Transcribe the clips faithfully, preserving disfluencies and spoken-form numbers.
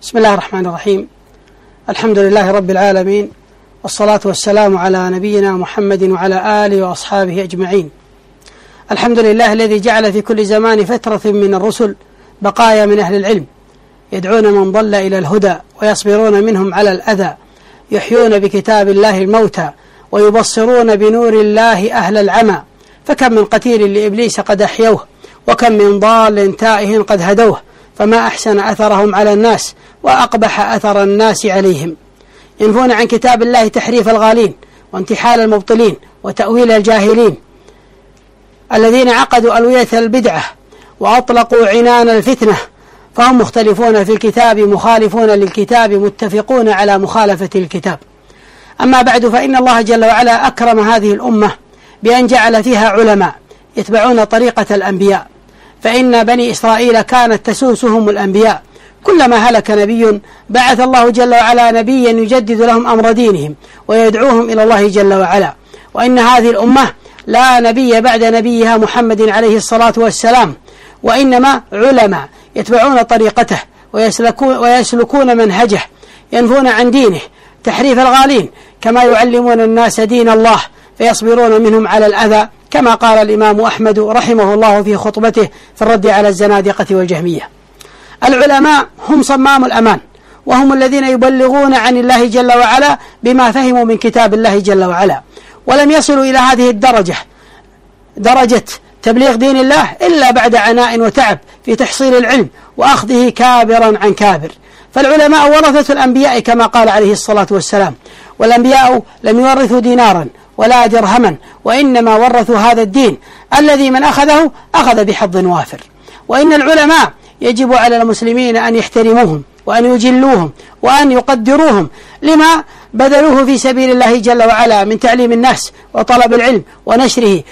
بسم الله الرحمن الرحيم. الحمد لله رب العالمين، والصلاة والسلام على نبينا محمد وعلى آله وأصحابه أجمعين. الحمد لله الذي جعل في كل زمان فترة من الرسل بقايا من أهل العلم يدعون من ضل إلى الهدى ويصبرون منهم على الأذى، يحيون بكتاب الله الموتى ويبصرون بنور الله أهل العمى. فكم من قتيل لإبليس قد أحيوه، وكم من ضال تائه قد هدوه، فما أحسن أثرهم على الناس وأقبح أثر الناس عليهم. ينفون عن كتاب الله تحريف الغالين وانتحال المبطلين وتأويل الجاهلين الذين عقدوا ألوية البدعة وأطلقوا عنان الفتنة، فهم مختلفون في الكتاب مخالفون للكتاب متفقون على مخالفة الكتاب. أما بعد، فإن الله جل وعلا أكرم هذه الأمة بأن جعل فيها علماء يتبعون طريقة الأنبياء، فإن بني إسرائيل كانت تسوسهم الأنبياء، كلما هلك نبي بعث الله جل وعلا نبيا يجدد لهم أمر دينهم ويدعوهم إلى الله جل وعلا. وإن هذه الأمة لا نبي بعد نبيها محمد عليه الصلاة والسلام، وإنما علماء يتبعون طريقته ويسلكون, ويسلكون منهجه، ينفون عن دينه تحريف الغالين، كما يعلمون الناس دين الله فيصبرون منهم على الأذى، كما قال الإمام أحمد رحمه الله في خطبته في الرد على الزنادقة والجهمية. العلماء هم صمام الأمان، وهم الذين يبلغون عن الله جل وعلا بما فهموا من كتاب الله جل وعلا، ولم يصلوا إلى هذه الدرجة درجة تبليغ دين الله إلا بعد عناء وتعب في تحصيل العلم وأخذه كابرا عن كابر. فالعلماء ورثة الأنبياء كما قال عليه الصلاة والسلام، والأنبياء لم يورثوا دينارا ولا درهما، وإنما ورثوا هذا الدين الذي من أخذه أخذ بحظ وافر. وإن العلماء يجب على المسلمين أن يحترموهم وأن يجلوهم وأن يقدروهم لما بذلوه في سبيل الله جل وعلا من تعليم الناس وطلب العلم ونشره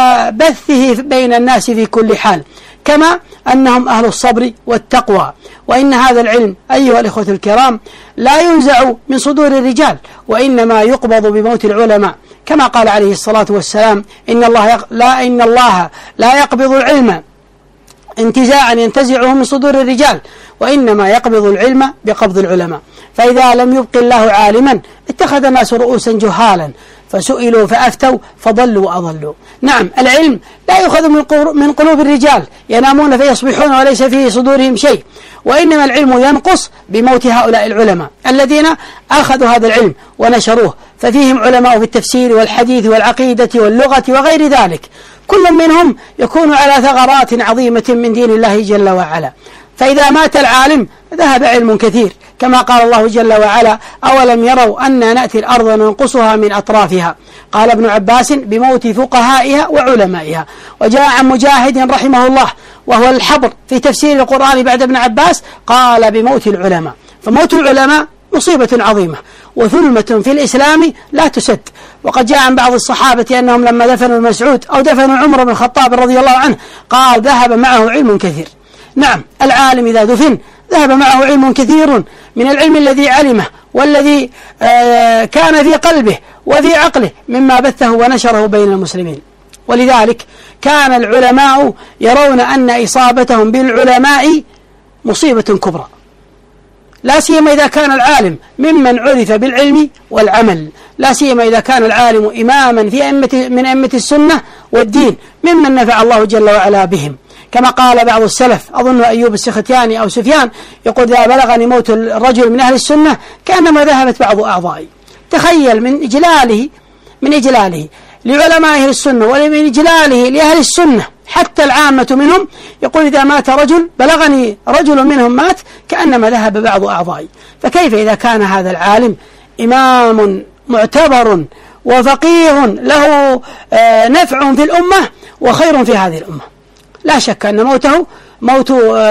وبثه بين الناس في كل حال، كما أنهم أهل الصبر والتقوى. وإن هذا العلم أيها الإخوة الكرام لا ينزع من صدور الرجال، وإنما يقبض بموت العلماء، كما قال عليه الصلاة والسلام: إن الله يق... لا إن الله لا يقبض العلم انتزاعا ينتزعه من صدور الرجال، وإنما يقبض العلم بقبض العلماء. فإذا لم يبق الله عالما اتخذ الناس رؤوسا جهالا فسئلوا فأفتوا فضلوا وأضلوا. نعم، العلم لا يؤخذ من قلوب الرجال ينامون فيصبحون وليس في صدورهم شيء، وإنما العلم ينقص بموت هؤلاء العلماء الذين أخذوا هذا العلم ونشروه، ففيهم علماء في التفسير والحديث والعقيدة واللغة وغير ذلك، كل منهم يكون على ثغرات عظيمة من دين الله جل وعلا. فإذا مات العالم ذهب علم كثير، كما قال الله جل وعلا: أولم يروا أنا نأتي الأرض ننقصها من أطرافها. قال ابن عباس: بموت فقهائها وعلمائها. وجاء عن مجاهد رحمه الله وهو الحبر في تفسير القرآن بعد ابن عباس، قال: بموت العلماء. فموت العلماء مصيبة عظيمة وثلمة في الإسلام لا تسد. وقد جاء عن بعض الصحابة أنهم لما دفنوا مسعود أو دفنوا عمر بن الخطاب رضي الله عنه قال: ذهب معه علم كثير. نعم، العالم إذا دفن ذهب معه علم كثير من العلم الذي علمه والذي آه كان في قلبه وفي عقله مما بثه ونشره بين المسلمين. ولذلك كان العلماء يرون أن إصابتهم بالعلماء مصيبة كبرى، لا سيما إذا كان العالم ممن عرف بالعلم والعمل، لا سيما إذا كان العالم إماما في أئمة من أئمة السنة والدين ممن نفع الله جل وعلا بهم، كما قال بعض السلف، أظن أيوب السختياني أو سفيان، يقول: إذا بلغني موت الرجل من أهل السنة كأنما ذهبت بعض أعضائي. تخيل من إجلاله من إجلاله لعلماء أهل السنة ومن إجلاله لأهل السنة حتى العامة منهم، يقول: إذا مات رجل بلغني رجل منهم مات كأنما ذهب بعض أعضائي. فكيف إذا كان هذا العالم إمام معتبر وفقيه له نفع في الأمة وخير في هذه الأمة؟ لا شك أن موته موت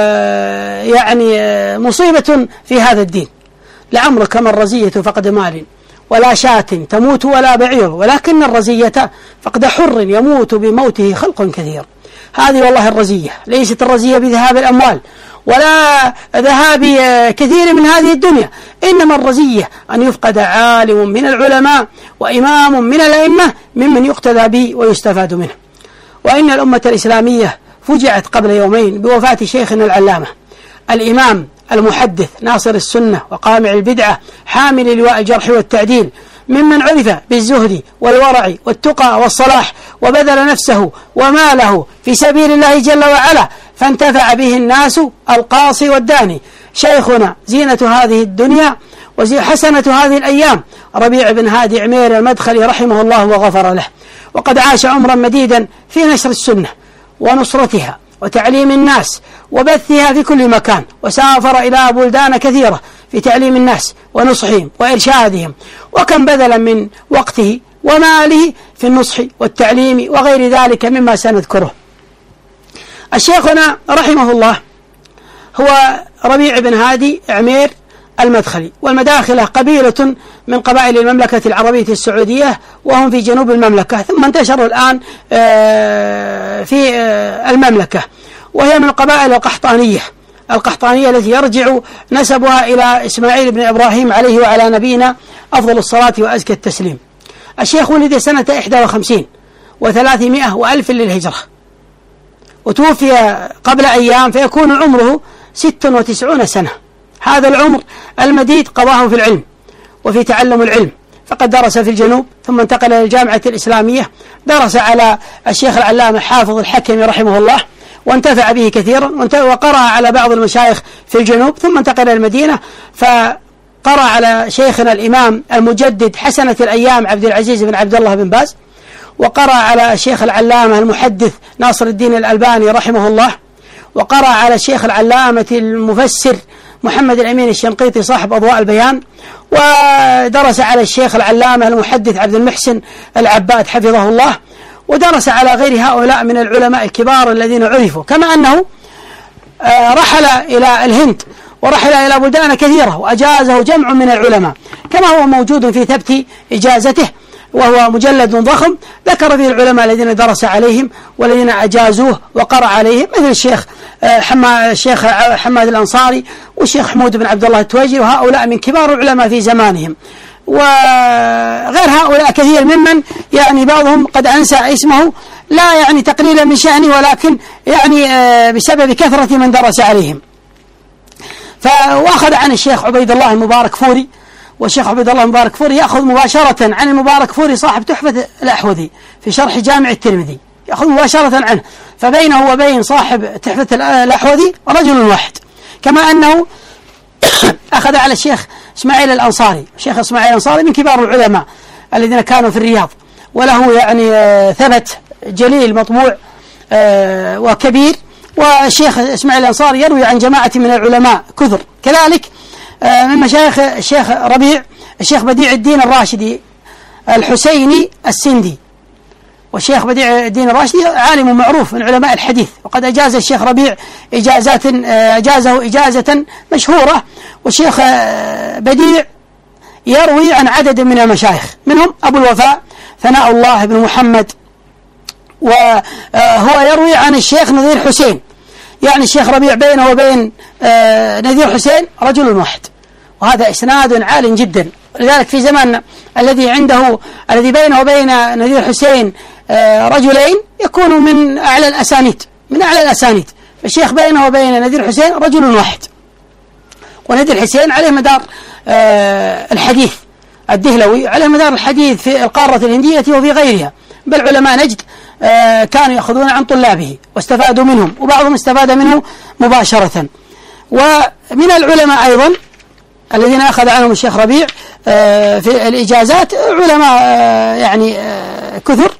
يعني مصيبة في هذا الدين. لعمرك ما الرزية فقد مال ولا شاة تموت ولا بعير، ولكن الرزية فقد حر يموت بموته خلق كثير. هذه والله الرزية، ليست الرزية بذهاب الأموال ولا ذهاب كثير من هذه الدنيا، إنما الرزية أن يفقد عالم من العلماء وإمام من الأئمة ممن يقتدى به ويستفاد منه. وإن الأمة الإسلامية فجعت قبل يومين بوفاة شيخنا العلامة الإمام المحدث ناصر السنة وقامع البدعة حامل لواء الجرح والتعديل، ممن عرف بالزهد والورع والتقى والصلاح، وبذل نفسه وماله في سبيل الله جل وعلا، فانتفع به الناس القاصي والداني. شيخنا زينة هذه الدنيا وحسنة هذه الأيام ربيع بن هادي عمير المدخلي رحمه الله وغفر له، وقد عاش عمرا مديدا في نشر السنة ونصرتها وتعليم الناس وبثها في كل مكان، وسافر إلى بلدان كثيرة في تعليم الناس ونصحهم وإرشادهم، وكم بذل من وقته وماله في النصح والتعليم وغير ذلك مما سنذكره. الشيخنا رحمه الله هو ربيع بن هادي عمير المدخلي، والمداخلة قبيلة من قبائل المملكة العربية السعودية، وهم في جنوب المملكة، ثم انتشروا الآن في المملكة، وهي من القبائل القحطانية القحطانية التي يرجع نسبها إلى إسماعيل بن إبراهيم عليه وعلى نبينا أفضل الصلاة وأزكى التسليم. الشيخ ولد سنة إحدى وخمسين وثلاثمائة وألف للهجرة، وتوفي قبل أيام، فيكون عمره ست وتسعون سنة. هذا العمر المديد قضاه في العلم وفي تعلم العلم، فقد درس في الجنوب ثم انتقل إلى الجامعة الإسلامية، درس على الشيخ العلامة حافظ الحكمي رحمه الله وانتفع به كثيرا، وقرأ على بعض المشايخ في الجنوب، ثم انتقل إلى المدينة فقرأ على شيخنا الإمام المجدد حسنة الأيام عبد العزيز بن عبد الله بن باز، وقرأ على الشيخ العلامة المحدث ناصر الدين الألباني رحمه الله، وقرأ على الشيخ العلامة المفسر محمد الأمين الشنقيطي صاحب أضواء البيان، ودرس على الشيخ العلامة المحدث عبد المحسن العباد حفظه الله، ودرس على غير هؤلاء من العلماء الكبار الذين عرفوا، كما أنه رحل إلى الهند ورحل إلى بلدان كثيرة وأجازه جمع من العلماء، كما هو موجود في ثبت إجازته، وهو مجلد ضخم ذكر فيه العلماء الذين درس عليهم والذين أجازوه وقرأ عليهم، مثل الشيخ حما الشيخ حماد الأنصاري والشيخ حمود بن عبد الله التويجي، وهؤلاء من كبار العلماء في زمانهم، وغير هؤلاء كثير ممن يعني بعضهم قد أنسى اسمه، لا يعني تقليلا من شأنه، ولكن يعني بسبب كثرة من درس عليهم. فأخذ عن الشيخ عبيد الله المبارك فوري، والشيخ عبيد الله المبارك فوري يأخذ مباشرة عن المبارك فوري صاحب تحفة الأحوذي في شرح جامع الترمذي، يأخذ مباشرة عنه، فبينه وبين صاحب تحفة الأحوذي رجل واحد. كما أنه أخذ على الشيخ إسماعيل الأنصاري، الشيخ إسماعيل الأنصاري من كبار العلماء الذين كانوا في الرياض، وله يعني ثبت جليل مطبوع وكبير، والشيخ إسماعيل الأنصاري يروي عن جماعة من العلماء كثر. كذلك من مشايخ الشيخ ربيع الشيخ بديع الدين الراشدي الحسيني السندي، والشيخ بديع الدين الراشدي عالم معروف من علماء الحديث، وقد أجاز الشيخ ربيع إجازات أجازه إجازة مشهورة. والشيخ بديع يروي عن عدد من المشايخ، منهم أبو الوفاء ثناء الله بن محمد، وهو يروي عن الشيخ نذير حسين، يعني الشيخ ربيع بينه وبين نذير حسين رجل واحد، وهذا إسناد عال جدا. لذلك في زماننا الذي عنده الذي بينه وبين نذير حسين رجلين يكون من أعلى الأسانيد من أعلى الأسانيد الشيخ بينه وبين نذير حسين رجل واحد، ونذير حسين عليه مدار الحديث الدهلوي، عليه مدار الحديث في القارة الهندية وفي غيرها، بل علماء نجد كانوا يأخذون عن طلابه واستفادوا منهم، وبعضهم استفاد منه مباشرة. ومن العلماء أيضا الذين أخذ عنهم الشيخ ربيع في الإجازات علماء يعني كثر،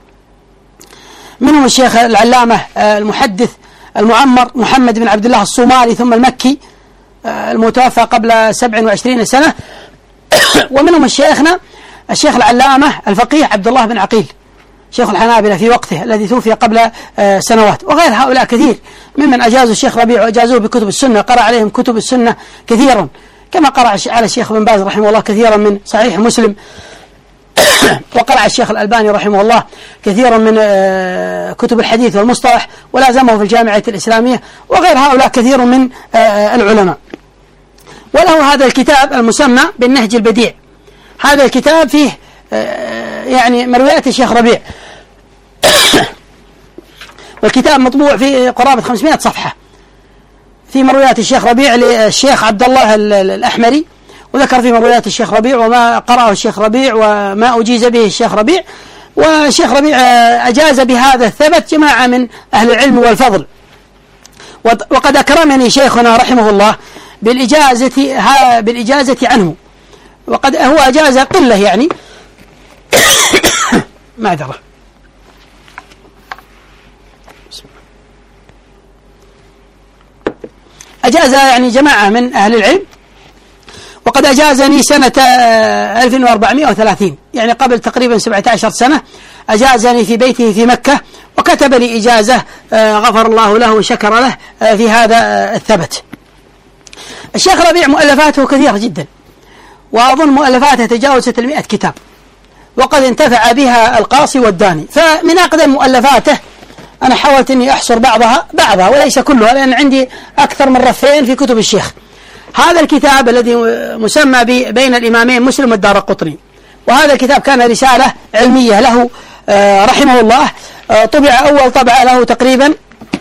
منهم الشيخ العلامة المحدث المعمر محمد بن عبد الله الصومالي ثم المكي المتوفى قبل سبع وعشرين سنة، ومنهم الشيخنا الشيخ العلامة الفقيه عبد الله بن عقيل شيخ الحنابلة في وقته الذي توفي قبل سنوات، وغير هؤلاء كثير ممن أجازوا الشيخ ربيع وأجازوه بكتب السنة، قرأ عليهم كتب السنة كثيرا، كما قرأ على الشيخ بن باز رحمه الله كثيرا من صحيح مسلم، وقرأ الشيخ الألباني رحمه الله كثيرا من كتب الحديث والمصطلح، ولازمه في الجامعة الإسلامية، وغير هؤلاء كثير من العلماء. وله هذا الكتاب المسمى بالنهج البديع، هذا الكتاب فيه يعني مرويات الشيخ ربيع، والكتاب مطبوع في قرابة خمسمائة صفحة، في مرويات الشيخ ربيع للشيخ عبد الله الأحمري، وذكر في مرويات الشيخ ربيع وما قرأه الشيخ ربيع وما أجيز به الشيخ ربيع. والشيخ ربيع أجاز بهذا الثبت جماعة من أهل العلم والفضل. وقد أكرمني شيخنا رحمه الله بالإجازة بالإجازة عنه، وقد هو أجاز قلة يعني معذرة. أجاز يعني جماعة من أهل العلم، وقد أجازني سنة ألف وأربعمائة وثلاثين، يعني قبل تقريبا سبعة عشر سنة أجازني في بيته في مكة، وكتب لي إجازة غفر الله له وشكر له في هذا الثبت. الشيخ ربيع مؤلفاته كثيرة جدا، وأظن مؤلفاته تجاوزت المئة كتاب، وقد انتفع بها القاصي والداني. فمن أقدم مؤلفاته أنا حاولت أني أحصر بعضها بعضها وليس كلها، لأن عندي أكثر من رفين في كتب الشيخ. هذا الكتاب الذي مسمى بين الإمامين مسلم والدارقطني، وهذا الكتاب كان رسالة علمية له رحمه الله، طبع أول طبعة له تقريبا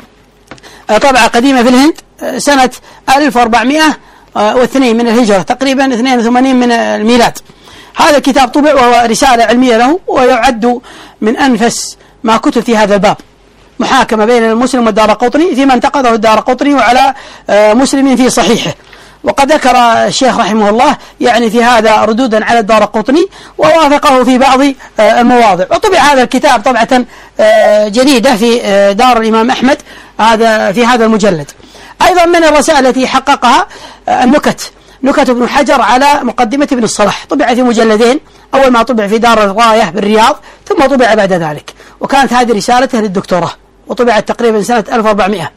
طبعة قديمة في الهند سنة ألف وأربعمائة واثنين من الهجرة، تقريبا اثنين وثمانين من الميلاد. هذا الكتاب طبع وهو رسالة علمية له، ويعد من أنفس ما كتب في هذا الباب، محاكمة بين المسلم والدارقطني فيما انتقده الدارقطني وعلى مسلم في صحيحه. وقد ذكر الشيخ رحمه الله يعني في هذا ردودا على الدارقطني، ووافقه في بعض المواضع. وطبع هذا الكتاب طبعة جديدة في دار الإمام أحمد هذا في هذا المجلد. أيضا من الرسائل التي حققها النكت، نكت ابن حجر على مقدمة ابن الصلاح، طبع في مجلدين، أول ما طبع في دار الغاية بالرياض، ثم طبع بعد ذلك، وكانت هذه رسالته للدكتوراه، وطبعت تقريبا سنة ألف وأربعمائة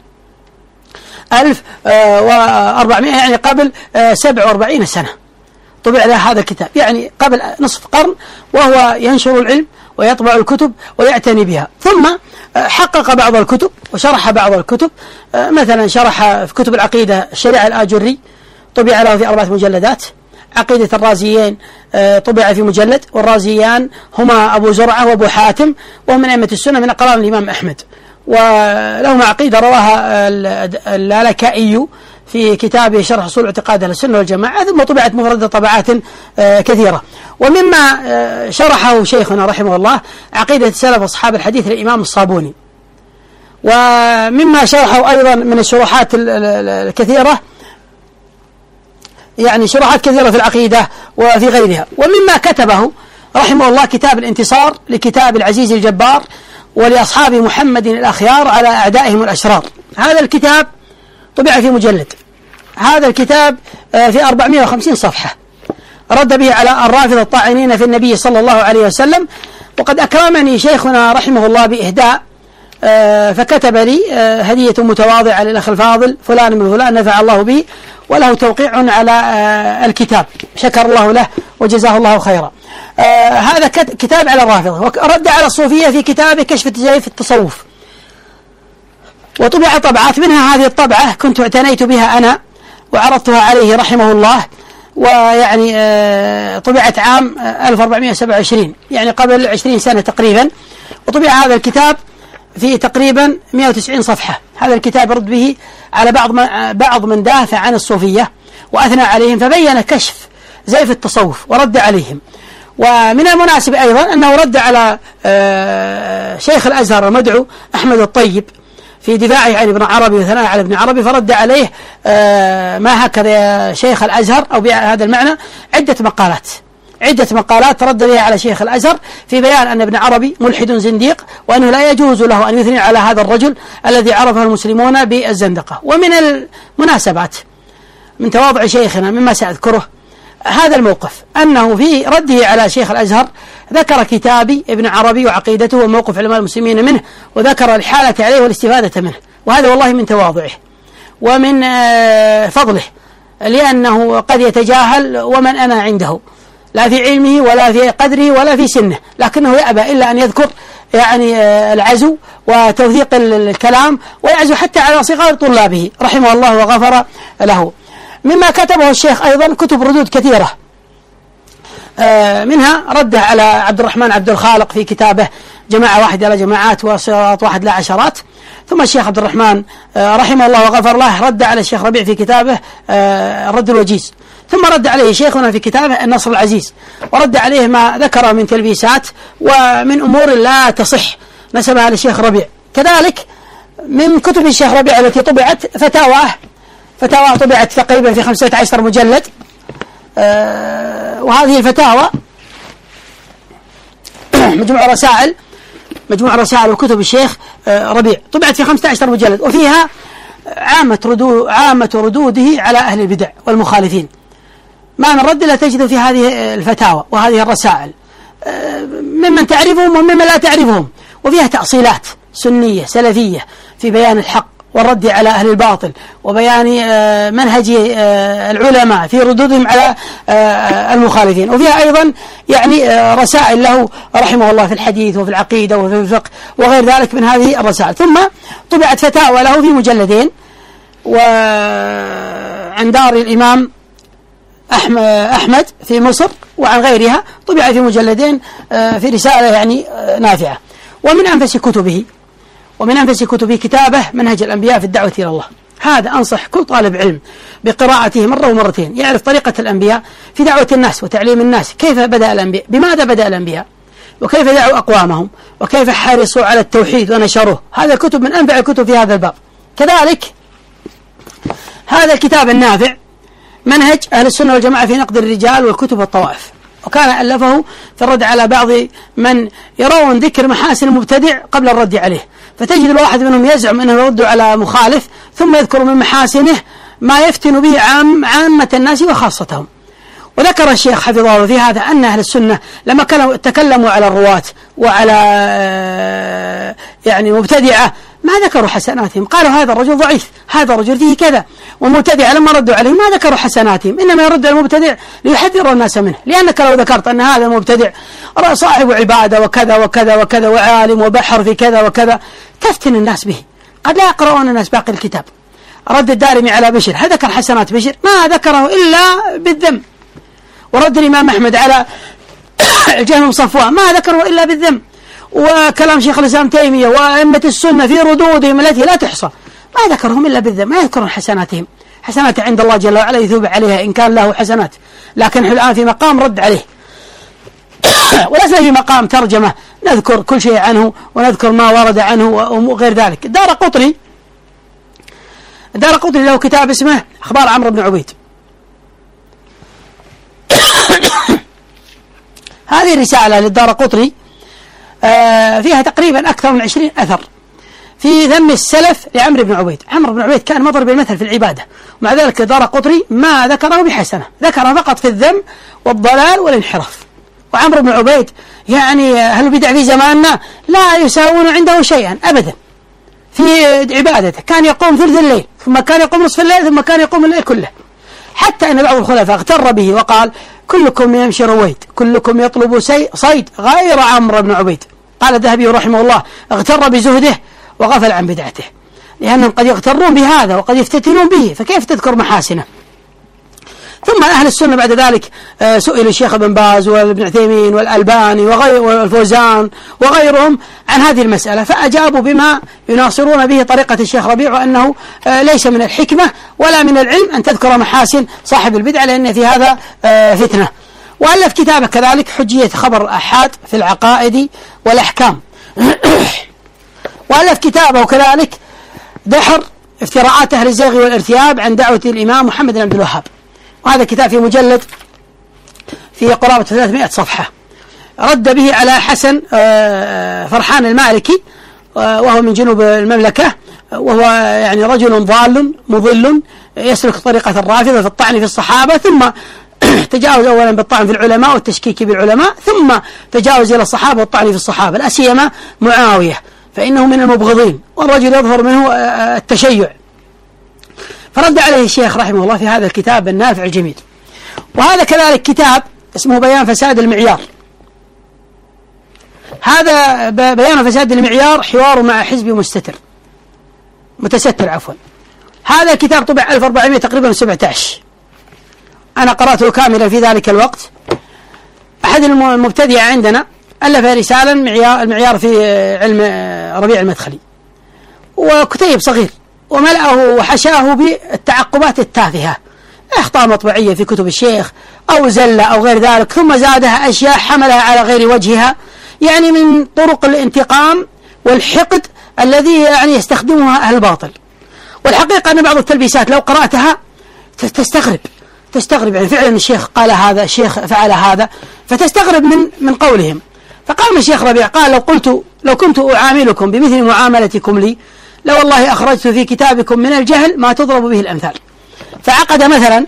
ألف وأربعمائة يعني قبل سبع وأربعين سنة طبع له هذا الكتاب، يعني قبل نصف قرن، وهو ينشر العلم ويطبع الكتب ويعتني بها. ثم حقق بعض الكتب وشرح بعض الكتب، مثلا شرح في كتب العقيدة الشريعة الآجري، طبع له في أربعة مجلدات. عقيدة الرازيين طبع في مجلد، والرازيان هما أبو زرعة وأبو حاتم، وهم من أئمة السنة من أقران الإمام أحمد. ولهم عقيدة رواها اللالكائي في كتابه شرح أصول اعتقاد أهل السنة والجماعة، ثم طبعت مفردة طبعات كثيرة. ومما شرحه شيخنا رحمه الله عقيدة السلف أصحاب الحديث للإمام الصابوني. ومما شرحه أيضا من الشروحات الكثيرة، يعني شروحات كثيرة في العقيدة وفي غيرها. ومما كتبه رحمه الله كتاب الانتصار لكتاب العزيز الجبار ولأصحاب محمد الأخيار على أعدائهم الأشرار. هذا الكتاب طبع في مجلد، هذا الكتاب في أربعمائة وخمسين صفحة، رد به على الرافضة الطاعنين في النبي صلى الله عليه وسلم. وقد أكرمني شيخنا رحمه الله بإهداء، فكتب لي هدية متواضعة للأخ الفاضل فلان من فلان نفع الله به، وله توقيع على الكتاب، شكر الله له وجزاه الله خيرا. آه هذا كتاب على الرافضة، ورد على الصوفية في كتابه كشف التزيف التصوف. وطبع طبعات، منها هذه الطبعة كنت اعتنيت بها أنا وعرضتها عليه رحمه الله، ويعني آه طبعت عام ألف وأربعمائة وسبعة وعشرين، يعني قبل عشرين سنة تقريبا. وطبع هذا الكتاب في تقريبا مئة وتسعين صفحة. هذا الكتاب رد به على بعض بعض من دافع عن الصوفية وأثنى عليهم، فبين كشف زيف التصوف ورد عليهم. ومن المناسب أيضا أنه رد على شيخ الأزهر المدعو أحمد الطيب في دفاعه عن ابن عربي وثناء على ابن عربي، فرد عليه ما هكذا يا شيخ الأزهر، أو بهذا المعنى عدة مقالات عدة مقالات رد بها على شيخ الأزهر في بيان أن ابن عربي ملحد زنديق، وأنه لا يجوز له أن يثني على هذا الرجل الذي عرفه المسلمون بالزندقة. ومن المناسبات من تواضع شيخنا مما سأذكره هذا الموقف، أنه في رده على شيخ الأزهر ذكر كتابي ابن عربي وعقيدته وموقف علماء المسلمين منه، وذكر الحالة عليه والاستفادة منه. وهذا والله من تواضعه ومن فضله، لأنه قد يتجاهل ومن أنا عنده، لا في علمه ولا في قدره ولا في سنه، لكنه يأبى إلا أن يذكر يعني العزو وتوثيق الكلام، ويعزو حتى على صغار طلابه رحمه الله وغفر له. مما كتبه الشيخ أيضا كتب ردود كثيرة، منها رده على عبد الرحمن عبد الخالق في كتابه جماعة واحد على جماعات وصراط واحد لا عشرات، ثم الشيخ عبد الرحمن رحمه الله وغفر الله رد على الشيخ ربيع في كتابه الرد الوجيز، ثم رد عليه شيخنا في كتابه النصر العزيز، ورد عليه ما ذكره من تلبيسات ومن أمور لا تصح نسبها للشيخ ربيع. كذلك من كتب الشيخ ربيع التي طبعت فتاوى فتاوى طبعت تقريبا في خمسة عشر مجلد، وهذه الفتاوى مجموع رسائل مجموع رسائل وكتب الشيخ ربيع طبعت في خمسة عشر مجلد، وفيها عامة ردود عامة ردوده على أهل البدع والمخالفين. ما من رد لا تجد في هذه الفتاوى وهذه الرسائل ممن تعرفهم وممن لا تعرفهم، وفيها تأصيلات سنية سلفية في بيان الحق والرد على أهل الباطل، وبيان منهج العلماء في ردودهم على المخالفين. وفيها أيضا يعني رسائل له رحمه الله في الحديث وفي العقيدة وفي الفقه وغير ذلك من هذه الرسائل. ثم طبعت فتاوى له في مجلدين، وعن دار الإمام أحمد في مصر وعن غيرها طبع في مجلدين في رسالة يعني نافعة. ومن أنفس كتبه ومن أنفس كتبه كتابه منهج الأنبياء في الدعوة إلى الله. هذا أنصح كل طالب علم بقراءته مرة ومرتين، يعرف طريقة الأنبياء في دعوة الناس وتعليم الناس، كيف بدأ الأنبياء، بماذا بدأ الأنبياء، وكيف دعوا أقوامهم، وكيف حرصوا على التوحيد ونشروه. هذا الكتب من أنفع الكتب في هذا الباب. كذلك هذا الكتاب النافع منهج أهل السنة والجماعة في نقد الرجال والكتب والطوائف، وكان ألفه في الرد على بعض من يرون ذكر محاسن المبتدع قبل الرد عليه، فتجد الواحد منهم يزعم أنه يرد على مخالف ثم يذكر من محاسنه ما يفتن به عام عامة الناس وخاصتهم. وذكر الشيخ حفظه الله في هذا أن أهل السنة لما كانوا تكلموا على الرواة وعلى يعني مبتدعة ما ذكروا حسناتهم، قالوا هذا الرجل ضعيف، هذا الرجل فيه كذا، ومبتدع لما ردوا عليه ما ذكروا حسناتهم، إنما يرد المبتدع ليحذروا الناس منه، لأنك لو ذكرت أن هذا المبتدع صاحب عبادة وكذا وكذا وكذا وعالم وبحر في كذا وكذا تفتن الناس به، قد لا يقرؤون الناس باقي الكتاب. رد الدارمي على بشر هل ذكر حسنات بشر؟ ما ذكره إلا بالذم. ورد الإمام أحمد على الجهم صفوان ما ذكره إلا بالذم. وكلام شيخ الإسلام تيمية وأئمة السنة في ردودهم التي لا تحصى ما ذكرهم إلا بالذم، ما يذكرون حسناتهم. حسنات عند الله جل وعلا يثوب عليها إن كان له حسنات، لكن الآن في مقام رد عليه ولسنا في مقام ترجمة نذكر كل شيء عنه ونذكر ما ورد عنه وغير ذلك. الدارقطني الدارقطني له كتاب اسمه أخبار عمرو بن عبيد. هذه رسالة للدارقطني فيها تقريبا أكثر من عشرين أثر في ذم السلف لعمرو بن عبيد. عمرو بن عبيد كان مضرب المثل في العبادة، ومع ذلك الدارقطني ما ذكره بحسنة، ذكره فقط في الذم والضلال والانحراف. وعمرو بن عبيد يعني أهل البدع في زماننا لا يساوون عنده شيئا أبدا في عبادته، كان يقوم ثلث الليل ثم كان يقوم نصف الليل ثم كان يقوم الليل كله، حتى أن بعض الخلفاء اغتر به وقال كلكم يمشي رويد كلكم يطلب صيد غير عمرو بن عبيد. قال الذهبي رحمه الله اغتر بزهده وغفل عن بدعته، لأنهم قد يغترون بهذا وقد يفتتنون به، فكيف تذكر محاسنه؟ ثم أهل السنة بعد ذلك سئل الشيخ ابن باز وابن عثيمين والألباني وغير والفوزان وغيرهم عن هذه المسألة، فأجابوا بما يناصرون به طريقة الشيخ ربيع، وأنه ليس من الحكمة ولا من العلم أن تذكر محاسن صاحب البدعة لأن في هذا فتنة. وألف كتابه كذلك حجية خبر الآحاد في العقائد والأحكام. وألف كتابه كذلك دحر افتراءات أهل الزيغ والارتياب عن دعوة الإمام محمد بن عبد الوهاب، وهذا كتاب في مجلد في قرابة ثلاثمائة صفحة، رد به على حسن فرحان المالكي وهو من جنوب المملكة، وهو يعني رجل ضال مضل يسلك طريقة الرافضة في الطعن في الصحابة، ثم تجاوز أولا بالطعن في العلماء والتشكيك بالعلماء، ثم تجاوز إلى الصحابة والطعن في الصحابة، لا سيما معاوية فإنه من المبغضين والرجل يظهر منه التشيع. فرد عليه الشيخ رحمه الله في هذا الكتاب النافع الجميل. وهذا كذلك كتاب اسمه بيان فساد المعيار. هذا بيان فساد المعيار حوار مع حزب مستتر متستر عفوا. هذا الكتاب طبع ألف وأربعمائة تقريبا وسبعة عشر، أنا قرأته كاملا في ذلك الوقت. أحد المبتدئة عندنا ألف رسالة المعيار في علم ربيع المدخلي، وكتيب صغير وملأه وحشاه بالتعقبات التافهة، أخطاء مطبعية في كتب الشيخ أو زلة أو غير ذلك، ثم زادها أشياء حملها على غير وجهها، يعني من طرق الانتقام والحقد الذي يعني يستخدمها أهل الباطل. والحقيقة أن بعض التلبيسات لو قرأتها تستغرب تستغرب يعني فعلا الشيخ قال هذا، الشيخ فعل هذا، فتستغرب من من قولهم. فقام الشيخ ربيع قال: لو قلت لو كنت أعاملكم بمثل معاملتكم لي لو والله أخرجت في كتابكم من الجهل ما تضرب به الأمثال. فعقد مثلا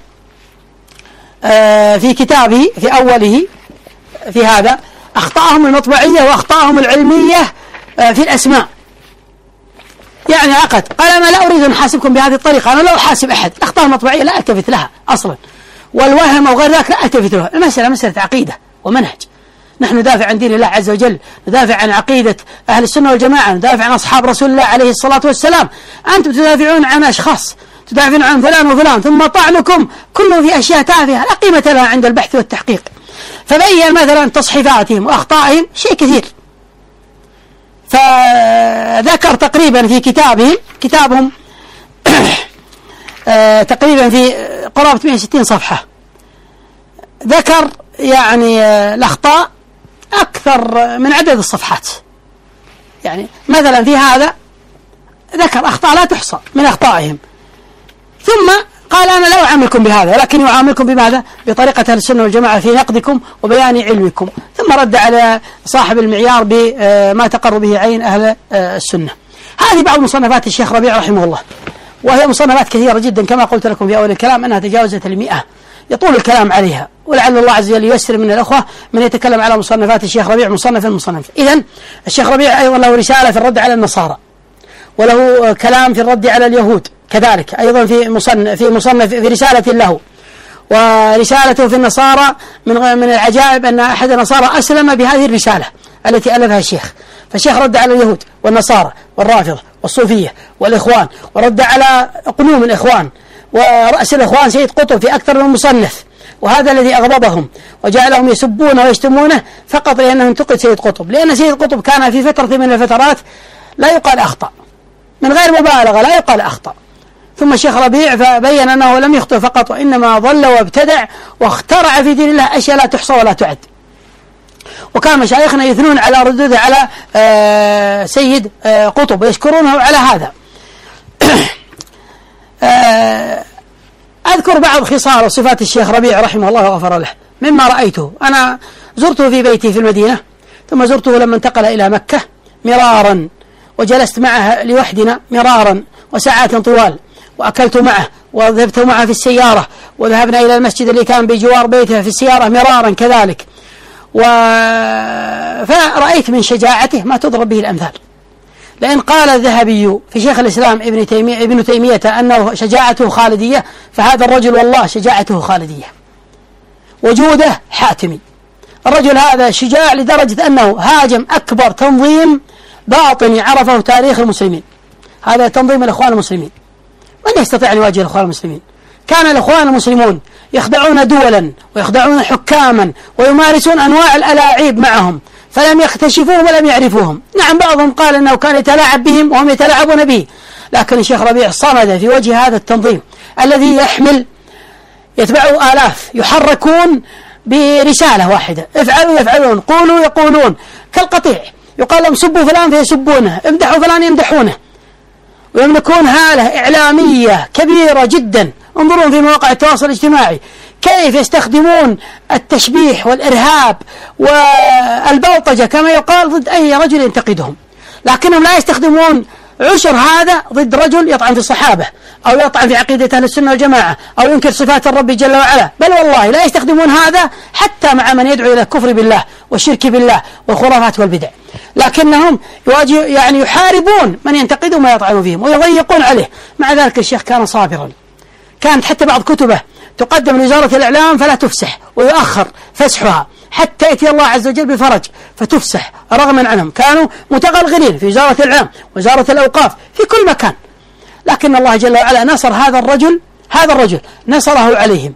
في كتابه في أوله في هذا أخطاءهم المطبعية وأخطاءهم العلمية في الأسماء، يعني عقد قال: أنا لا أريد أن أحاسبكم بهذه الطريقة، أنا لا أحاسب أحد، الأخطاء المطبعية لا ألتفت لها أصلا، والوهم أو غير ذلك لا ألتفت لها. المسألة مسألة عقيدة ومنهج، نحن ندافع عن دين الله عز وجل، ندافع عن عقيدة أهل السنة والجماعة، ندافع عن أصحاب رسول الله عليه الصلاة والسلام. أنتم تدافعون عن أشخاص، تدافعون عن فلان وفلان، ثم طعنكم كله في أشياء تافهة لا قيمة لها عند البحث والتحقيق. فبين مثلا تصحيفاتهم وأخطائهم شيء كثير، فذكر تقريبا في كتابهم كتابهم تقريبا في قرابة مئة وستين صفحة، ذكر يعني الأخطاء أكثر من عدد الصفحات. يعني مثلا في هذا ذكر أخطاء لا تحصى من أخطائهم، ثم قال: أنا لا أعاملكم بهذا، لكن أعاملكم بماذا؟ بطريقة أهل السنة والجماعة في نقدكم وبيان علمكم. ثم رد على صاحب المعيار بما تقر به عين أهل السنة. هذه بعض مصنفات الشيخ ربيع رحمه الله، وهي مصنفات كثيرة جدا كما قلت لكم في أول الكلام أنها تجاوزت المئة، يطول الكلام عليها، ولعل الله عز وجل ييسر من الأخوة من يتكلم على مصنفات الشيخ ربيع مصنف المصنف. إذن الشيخ ربيع أيضا له رسالة في الرد على النصارى، وله كلام في الرد على اليهود كذلك أيضا في مصنف في مصنف في رسالة له. ورسالته في النصارى من من العجائب أن أحد النصارى أسلم بهذه الرسالة التي ألفها الشيخ. فالشيخ رد على اليهود والنصارى والرافضة والصوفية والإخوان، ورد على قنوم الإخوان، ورأس الإخوان سيد قطب في أكثر من مصنف، وهذا الذي أغضبهم وجعلهم يسبونه ويشتمونه فقط لأنه انتقد سيد قطب، لأن سيد قطب كان في فترة من الفترات لا يقال أخطأ، من غير مبالغة لا يقال أخطأ. ثم الشيخ ربيع فبين أنه لم يخطئ فقط، وإنما ضل وابتدع واخترع في دين الله أشياء لا تحصى ولا تعد. وكان مشايخنا يثنون على ردوده على آه سيد آه قطب ويشكرونه على هذا. آه أذكر بعض خصال وصفات الشيخ ربيع رحمه الله وغفر له مما رأيته. أنا زرته في بيتي في المدينة، ثم زرته لما انتقل إلى مكة مرارا، وجلست معه لوحدنا مرارا وساعات طوال، وأكلت معه وذهبت معه في السيارة، وذهبنا إلى المسجد اللي كان بجوار بيته في السيارة مرارا كذلك. و... فرأيت من شجاعته ما تضرب به الأمثال. لأن قال الذهبي في شيخ الإسلام ابن تيمية, ابن تيمية أنه شجاعته خالدية، فهذا الرجل والله شجاعته خالدية، وجوده حاتمي. الرجل هذا شجاع لدرجة أنه هاجم أكبر تنظيم باطني عرفه تاريخ المسلمين، هذا تنظيم الإخوان المسلمين. من يستطيع أن يواجه الإخوان المسلمين؟ كان الإخوان المسلمون يخدعون دولا ويخدعون حكاما ويمارسون أنواع الألاعيب معهم، فلم يكتشفوهم ولم يعرفوهم. نعم بعضهم قال أنه كان يتلاعب بهم وهم يتلاعبون به، لكن الشيخ ربيع صمد في وجه هذا التنظيم الذي يحمل يتبعه آلاف يحركون برسالة واحدة: افعلوا يفعلون، قولوا يقولون، كالقطيع. يقال لهم سبوا فلان فيسبونه، امدحوا فلان يمدحونه، ويملكون هالة إعلامية كبيرة جدا. انظرون في مواقع التواصل الاجتماعي كيف يستخدمون التشبيح والإرهاب والبلطجة كما يقال ضد أي رجل ينتقدهم، لكنهم لا يستخدمون عشر هذا ضد رجل يطعن في الصحابة أو يطعن في عقيدة أهل السنة والجماعة أو ينكر صفات الرب جل وعلا، بل والله لا يستخدمون هذا حتى مع من يدعو إلى الكفر بالله والشرك بالله والخرافات والبدع، لكنهم يواجه يعني يحاربون من ينتقدهم ويطعنون فيهم ويضيقون عليه. مع ذلك الشيخ كان صابرا، كانت حتى بعض كتبه تقدم لوزارة الإعلام فلا تفسح ويؤخر فسحها حتى يأتي الله عز وجل بفرج فتفسح رغما عنهم. كانوا متغلغلين في وزارة الإعلام، وزارة الأوقاف، في كل مكان، لكن الله جل وعلا نصر هذا الرجل هذا الرجل نصره عليهم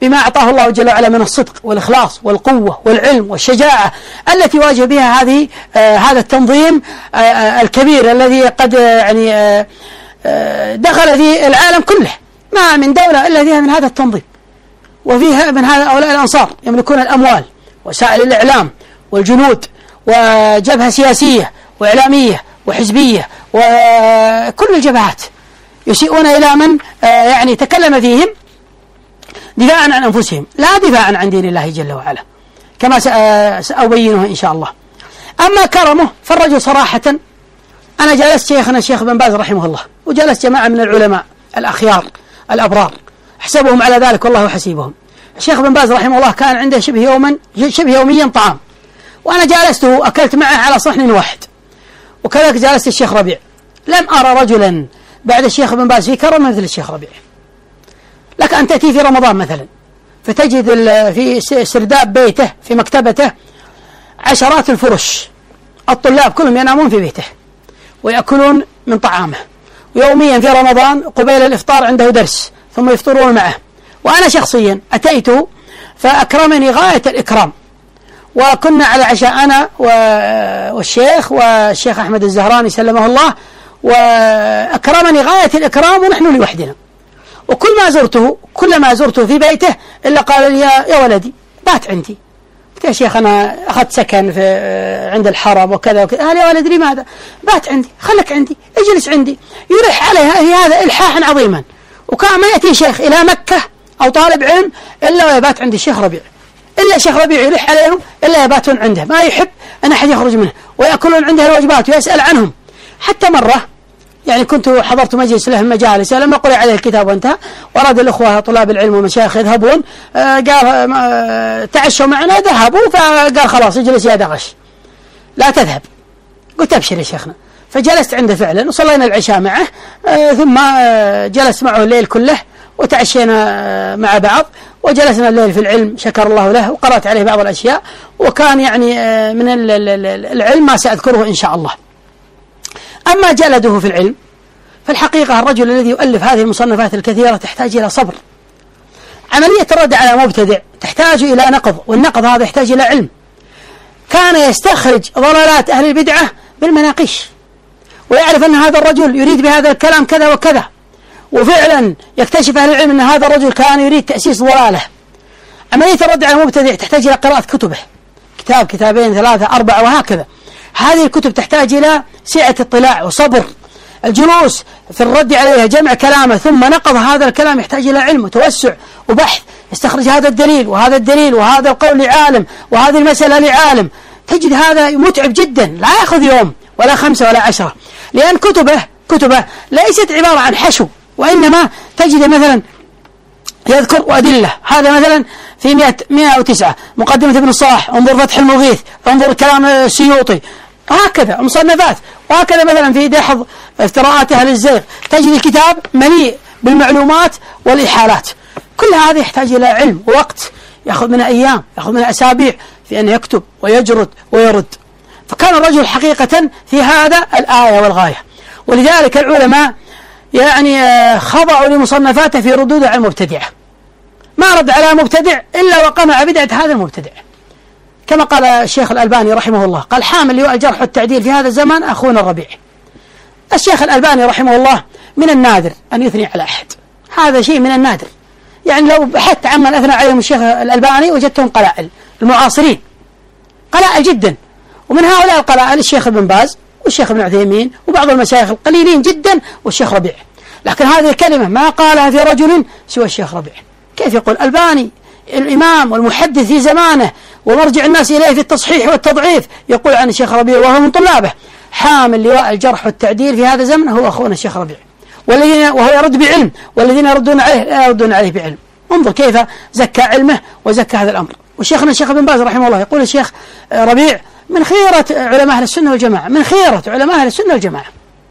بما أعطاه الله جل وعلا من الصدق والإخلاص والقوة والعلم والشجاعة التي واجه بها هذه آه هذا التنظيم آه آه الكبير الذي قد آه يعني آه آه دخل في العالم كله. ما من دولة إلا فيها من هذا التنظيم، وفيها من هذا هؤلاء الأنصار يملكون الأموال وسائل الإعلام والجنود وجبهة سياسية وإعلامية وحزبية وكل الجبهات، يسيئون إلى من يعني تكلم فيهم دفاعا عن أنفسهم لا دفاعا عن دين الله جل وعلا، كما سأبينه إن شاء الله. أما كرمه فالرجل صراحة، أنا جلست شيخنا الشيخ بن باز رحمه الله، وجلست جماعة من العلماء الأخيار الأبرار أحسبهم على ذلك والله حسيبهم. الشيخ بن باز رحمه الله كان عنده شبه يوما شبه يوميا طعام، وأنا جالسته أكلت معه على صحن واحد، وكذلك جالست الشيخ ربيع. لم أرى رجلا بعد الشيخ بن باز في كرم مثل الشيخ ربيع. لك أن تأتي في رمضان مثلا فتجد في سرداب بيته في مكتبته عشرات الفرش، الطلاب كلهم ينامون في بيته ويأكلون من طعامه، ويوميا في رمضان قبيل الإفطار عنده درس ثم يفطرون معه. وأنا شخصيا أتيته فأكرمني غاية الإكرام، وكنا على عشاء أنا والشيخ والشيخ أحمد الزهراني سلمه الله، وأكرمني غاية الإكرام ونحن لوحدنا. وكل ما زرته كل ما زرته في بيته إلا قال لي يا ولدي بات عندي. قلت يا شيخ أنا أخذت سكن في عند الحرم وكذا وكذا. قال يا ولدي لماذا؟ بات عندي، خلك عندي، اجلس عندي. يلح عليه هذا إلحاحا عظيما. وكان ما يأتي شيخ إلى مكة أو طالب علم إلا ويبات عند الشيخ ربيع، إلا الشيخ ربيع يلح عليهم إلا يباتون عنده، ما يحب أن أحد يخرج منه، ويأكلون عنده الوجبات ويسأل عنهم. حتى مرة يعني كنت حضرت مجلس له مجالس لما قرأ عليه الكتاب وانتهى، وأراد الأخوة طلاب العلم والمشايخ يذهبون، آه قال آه تعشوا معنا، ذهبوا، فقال خلاص اجلس يا دغش لا تذهب. قلت أبشر يا شيخنا، فجلست عنده فعلا وصلينا العشاء معه، آه ثم آه جلست معه الليل كله وتعشينا آه مع بعض، وجلسنا الليل في العلم شكر الله له، وقرأت عليه بعض الأشياء، وكان يعني آه من العلم ما سأذكره إن شاء الله. أما جلده في العلم فالحقيقة الرجل الذي يؤلف هذه المصنفات الكثيرة تحتاج إلى صبر. عملية الرد على مبتدع تحتاج إلى نقض، والنقض هذا يحتاج إلى علم. كان يستخرج ضلالات أهل البدعة بالمناقيش، ويعرف أن هذا الرجل يريد بهذا الكلام كذا وكذا، وفعلا يكتشف أهل العلم أن هذا الرجل كان يريد تأسيس ضلاله. عملية الرد على المبتدع تحتاج إلى قراءة كتبه، كتاب كتابين ثلاثة أربعة وهكذا. هذه الكتب تحتاج إلى سعة اطلاع وصبر، الجلوس في الرد عليها، جمع كلامه ثم نقض هذا الكلام يحتاج إلى علم وتوسع وبحث، يستخرج هذا الدليل وهذا الدليل وهذا القول لعالم وهذه المسألة لعالم. تجد هذا متعب جدا، لا يأخذ يوم ولا خمسة ولا عشرة، لأن كتبه كتبه ليست عبارة عن حشو، وإنما تجد مثلا يذكر أدلة، هذا مثلا في مئة وتسعة، مقدمة ابن الصلاح، انظر فتح المغيث، انظر كلام السيوطي، هكذا مصنفات. وهكذا مثلا في دحض افتراءات أهل الزيغ تجد الكتاب مليء بالمعلومات والإحالات. كل هذا يحتاج إلى علم ووقت، يأخذ منها أيام، يأخذ منها أسابيع في أن يكتب ويجرد ويرد. فكان الرجل حقيقة في هذا الآية والغاية، ولذلك العلماء يعني خضعوا لمصنفاته في ردود على المبتدعة. ما رد على مبتدع إلا وقمع بدعة هذا المبتدع، كما قال الشيخ الألباني رحمه الله، قال حامل لواء الجرح والتعديل في هذا الزمان أخونا الربيع. الشيخ الألباني رحمه الله من النادر أن يثني على أحد، هذا شيء من النادر. يعني لو بحثت عمن أثنى عليهم الشيخ الألباني وجدتهم قلائل، المعاصرين قلائل جدا. ومن هؤلاء القلائل الشيخ ابن باز والشيخ ابن عثيمين وبعض المشايخ القليلين جدا والشيخ ربيع. لكن هذه الكلمة ما قالها في رجل سوى الشيخ ربيع. كيف يقول الألباني الإمام والمحدث في زمانه ومرجع الناس إليه في التصحيح والتضعيف، يقول عن الشيخ ربيع وهو من طلابه حامل لواء الجرح والتعديل في هذا الزمن هو أخونا الشيخ ربيع، والذين وهو يرد بعلم، والذين يردون عليه لا يردون عليه بعلم. انظر كيف زكى علمه وزكى هذا الأمر. وشيخنا الشيخ ابن باز رحمه الله يقول الشيخ ربيع من خيرة علماء أهل السنة والجماعة، من خيرة علماء أهل السنة والجماعة.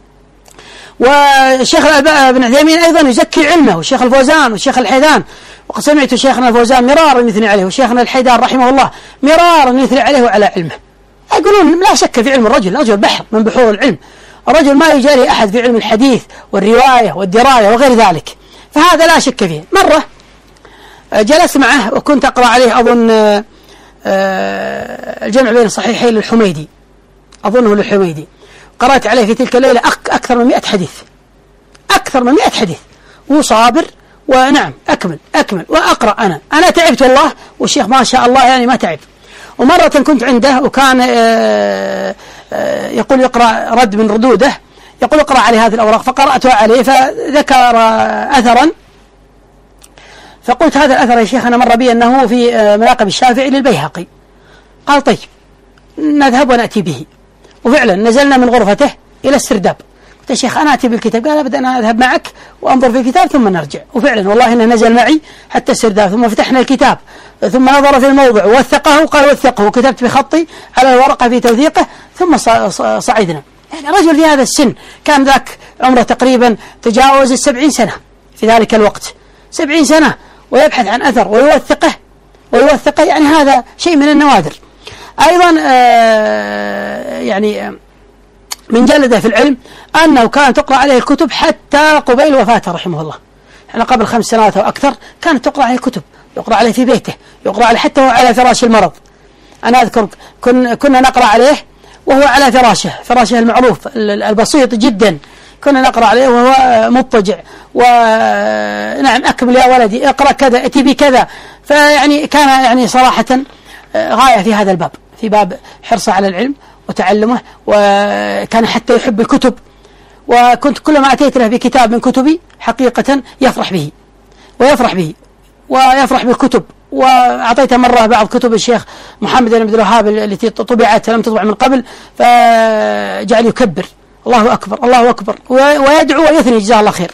والشيخ ابن عثيمين أيضا يزكي علمه، والشيخ الفوزان والشيخ الحيدان، وقد سمعت شيخنا الفوزان مرارا يثني عليه، وشيخنا الحيدان رحمه الله مرارا يثني عليه وعلى علمه. يقولون لا شك في علم الرجل، الرجل بحر من بحور العلم، الرجل ما يجاري أحد في علم الحديث والرواية والدراية وغير ذلك، فهذا لا شك فيه. مرة جلست معه وكنت أقرأ عليه أظن الجمع بين الصحيحين للحميدي، أظنه للحميدي، قرأت عليه في تلك الليلة أكثر من مئة حديث، أكثر من مئة حديث، وصابر ونعم أكمل أكمل وأقرأ. أنا أنا تعبت والله، والشيخ ما شاء الله يعني ما تعب. ومرة كنت عنده وكان يقول يقرأ رد من ردوده، يقول اقرأ عليه هذه الأوراق، فقرأتها عليه فذكر أثرا، فقلت هذا الأثر يا شيخ أنا مر بي أنه في مناقب الشافعي للبيهقي. قال طيب نذهب ونأتي به. وفعلا نزلنا من غرفته إلى السرداب، قلت يا شيخ أنا أتي بالكتاب، قال أبدا أنا أذهب معك وأنظر في الكتاب ثم نرجع. وفعلا والله إنه نزل معي حتى السرداب، ثم فتحنا الكتاب ثم نظر في الموضع ووثقه، قال وثقه، وكتبت بخطي على الورقة في توثيقه، ثم صعدنا. يعني رجل في هذا السن كان ذاك عمره تقريبا تجاوز السبعين سنة في ذلك الوقت، سبعين سنة ويبحث عن أثر ويوثقه ويوثقه، يعني هذا شيء من النوادر. أيضا آه يعني من جلده في العلم أنه كانت تقرأ عليه الكتب حتى قبيل وفاته رحمه الله، يعني قبل خمس سنوات أو أكثر كانت تقرأ عليه الكتب، يقرأ عليه في بيته، يقرأ عليه حتى هو على فراش المرض. أنا أذكر كن كنا نقرأ عليه وهو على فراشه، فراشه المعروف البسيط جدا، كنا نقرأ عليه وهو مضطجع، ونعم أكمل يا ولدي اقرأ كذا اتي بكذا. فيعني كان يعني صراحة غاية في هذا الباب، في باب حرصه على العلم وتعلمه، وكان حتى يحب الكتب، وكنت كلما أتيت له بكتاب من كتبي حقيقة يفرح به ويفرح به ويفرح بالكتب. وأعطيته مرة بعض كتب الشيخ محمد بن عبد الوهاب التي طبعت لم تطبع من قبل، فجعل يكبر الله أكبر الله أكبر ويدعو ويثني جزاه الله خير.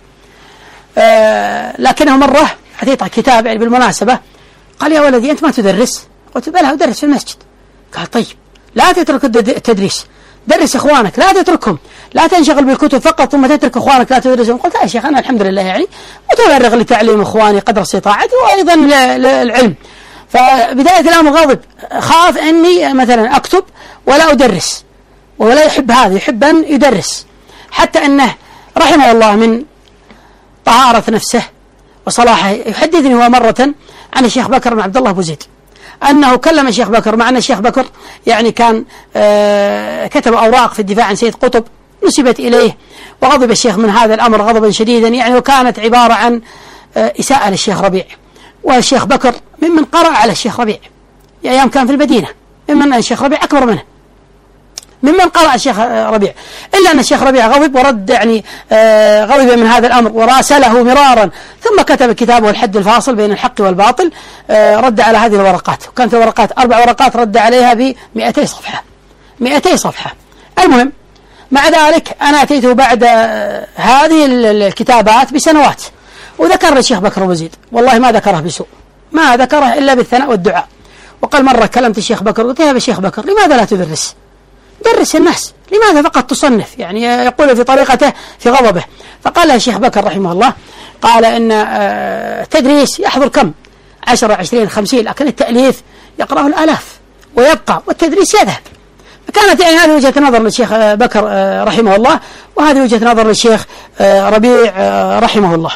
لكنه مرة أعطيته كتاب يعني بالمناسبة، قال يا ولدي أنت ما تدرس؟ قلت بلى أدرس في المسجد. قال طيب لا تترك التدريس، درس إخوانك، لا تتركهم، لا تنشغل بالكتب فقط ثم تترك إخوانك لا تدرسهم. قلت يا شيخ أنا الحمد لله يعني متفرغ لتعليم إخواني قدر استطاعتي وأيضا للعلم. فبداية الأمر غضب، خاف أني مثلا أكتب ولا أدرس، ولا يحب هذا، يحب أن يدرس، حتى أنه رحمه الله من طهارة نفسه وصلاحه يحدثني هو مرة عن الشيخ بكر بن عبد الله أبو زيد أنه كلم الشيخ بكر، مع أن الشيخ بكر يعني كان كتب أوراق في الدفاع عن سيد قطب نسبت إليه، وغضب الشيخ من هذا الأمر غضبا شديدا، يعني وكانت عبارة عن إساءة للشيخ ربيع. والشيخ بكر ممن قرأ على الشيخ ربيع أيام كان في المدينة، ممن الشيخ ربيع أكبر منه، ممن قرأ الشيخ ربيع، إلا أن الشيخ ربيع غضب ورد يعني آه غضب من هذا الأمر وراسله مرارا، ثم كتب كتابه الحد الفاصل بين الحق والباطل، آه رد على هذه الورقات، وكانت الورقات أربع ورقات رد عليها بمئتي صفحة مئتي صفحة. المهم مع ذلك أنا أتيته بعد آه هذه الكتابات بسنوات وذكر الشيخ بكر أبو زيد، والله ما ذكره بسوء، ما ذكره إلا بالثناء والدعاء. وقال مرة كلمت الشيخ بكر قلت يا الشيخ بكر لماذا لا تدرس؟ درس الناس، لماذا فقط تصنف؟ يعني يقول في طريقته في غضبه. فقال له الشيخ بكر رحمه الله، قال إن التدريس يحضر كم؟ عشرة عشرين خمسين، لكن التأليف يقرأه الآلاف ويبقى، والتدريس يذهب. فكانت يعني هذه وجهة نظر للشيخ بكر رحمه الله، وهذه وجهة نظر للشيخ ربيع رحمه الله.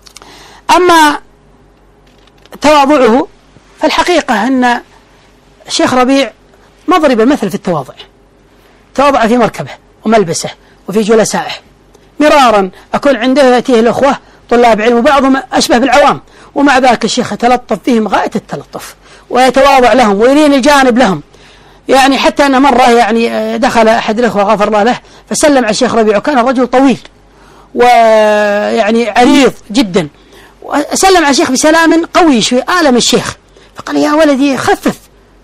أما تواضعه فالحقيقة أن الشيخ ربيع مضرب المثل في التواضع، تواضع في مركبه وملبسه وفي جلسائه مرارا. أكون عنده يأتيه الأخوة طلاب علم وبعضهم أشبه بالعوام، ومع ذلك الشيخ يتلطف فيهم غاية التلطف ويتواضع لهم ويلين الجانب لهم. يعني حتى أن مرة يعني دخل أحد الأخوة غفر الله له فسلم على الشيخ ربيع، وكان الرجل طويل ويعني عريض جدا، وسلم على الشيخ بسلام قوي شوي آلم الشيخ، فقال يا ولدي خفف.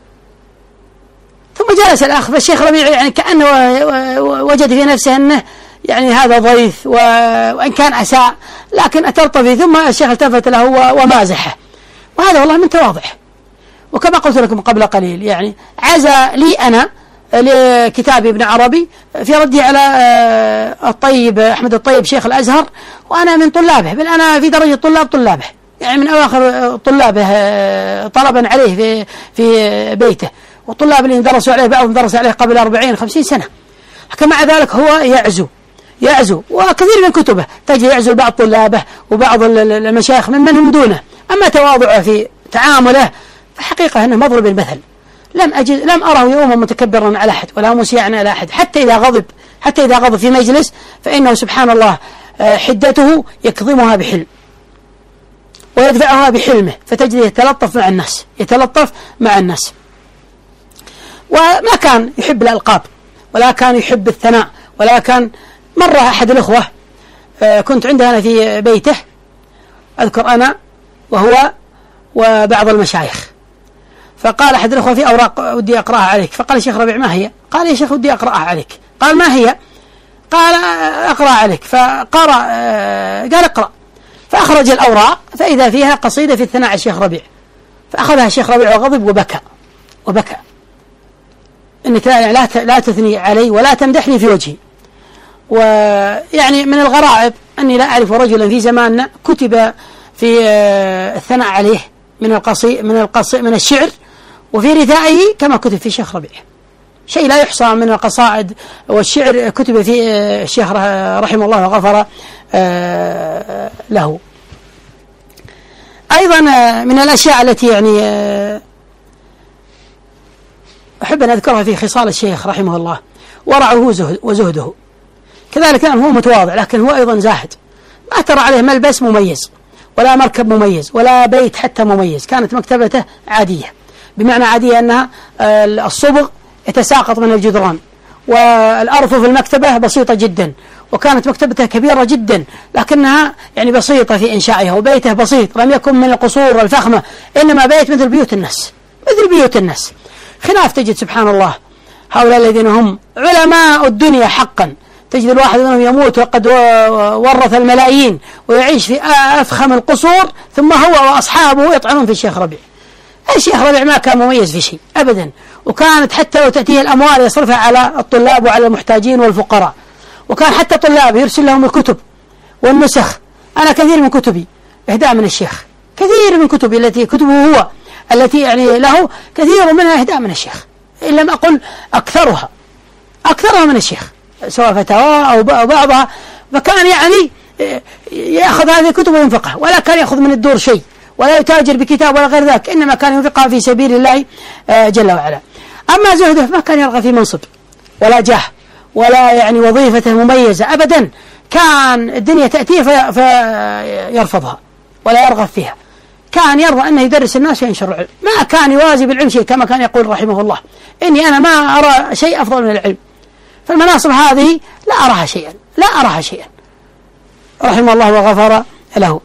ثم جلس الأخ، فالشيخ ربيع يعني كأنه وجد في نفسه أنه يعني هذا ضيف وإن كان أساء لكن أتلطفي، ثم الشيخ التفت له ومازحه، وهذا والله من تواضعه. وكما قلت لكم قبل قليل يعني عزى لي أنا لكتاب ابن عربي في ردي على الطيب أحمد الطيب شيخ الأزهر، وأنا من طلابه، بل أنا في درجة طلاب طلابه، يعني من أواخر طلابه طلبا عليه في في بيته، والطلاب اللي درسوا عليه بعضهم درس عليه قبل أربعين خمسين سنة. مع ذلك هو يعزو يعزو وكثير من كتبه تجي يعزو بعض طلابه وبعض المشايخ من من هم دونه، أما تواضعه في تعامله فحقيقة أنه مضرب المثل، لم أجد لم أره يوما متكبرا على أحد ولا مسيئا على أحد، حتى إذا غضب حتى إذا غضب في مجلس فإنه سبحان الله حدته يكظمها بحلم ويدفعها بحلمه، فتجد يتلطف مع الناس يتلطف مع الناس. وما كان يحب الألقاب ولا كان يحب الثناء ولا كان. مرة أحد الأخوة كنت عنده أنا في بيته، أذكر أنا وهو وبعض المشايخ، فقال أحد الأخوة في أوراق ودي أقرأها عليك، فقال الشيخ ربيع ما هي؟ قال يا شيخ ودي أقرأها عليك. قال ما هي؟ قال أقرأ عليك. فقرأ قال اقرأ، فأخرج الأوراق فإذا فيها قصيدة في الثناء على الشيخ ربيع، فأخذها الشيخ ربيع وغضب وبكى وبكى إنك لا لا لا تثني علي ولا تمدحني في وجهي. ويعني من الغرائب أني لا أعرف رجلا في زماننا كتب في الثناء عليه من القصي من القصي من الشعر وفي ردائه كما كتب في الشيخ ربيع، شيء لا يحصى من القصائد والشعر كتب في الشيخ رحمه الله وغفر له. أيضا من الأشياء التي يعني أحب أن أذكرها في خصال الشيخ رحمه الله ورعه وزهده، كذلك هو متواضع لكن هو أيضا زاهد، ما ترى عليه ملبس مميز ولا مركب مميز ولا بيت حتى مميز، كانت مكتبته عادية، بمعنى عادية أنها الصبغ يتساقط من الجدران والأرفف المكتبة بسيطة جدا، وكانت مكتبته كبيرة جدا لكنها يعني بسيطة في إنشائها، وبيته بسيط لم يكن من القصور الفخمة، إنما بيت مثل بيوت الناس مثل بيوت الناس. خلاف تجد سبحان الله هؤلاء الذين هم علماء الدنيا حقا، تجد الواحد منهم يموت وقد ورث الملايين ويعيش في أفخم القصور، ثم هو وأصحابه يطعنون في الشيخ ربيع. الشيخ ربيع ما كان مميز في شيء أبدا، وكانت حتى لو تأتيه الأموال يصرفها على الطلاب وعلى المحتاجين والفقراء، وكان حتى طلاب يرسل لهم الكتب والنسخ. أنا كثير من كتبي إهداء من الشيخ، كثير من كتبي التي كتبه هو التي يعني له كثير منها إهداء من الشيخ، إن لم أقل أكثرها أكثرها من الشيخ، سواء فتاوى أو بعضها. فكان يعني يأخذ هذه الكتب وينفقها، ولا كان يأخذ من الدور شيء ولا يتاجر بكتاب ولا غير ذلك، إنما كان ينفقها في سبيل الله جل وعلا. أما زهده ما كان يرغب في منصب ولا جاه ولا يعني وظيفته مميزة أبدا، كان الدنيا تأتيه فيرفضها ولا يرغب فيها، كان يرضى أنه يدرس الناس وينشر العلم، ما كان يوازي بالعلم شيء، كما كان يقول رحمه الله إني أنا ما أرى شيء أفضل من العلم، فالمناصب هذه لا أراها شيئا لا أراها شيئا رحمه الله وغفر له.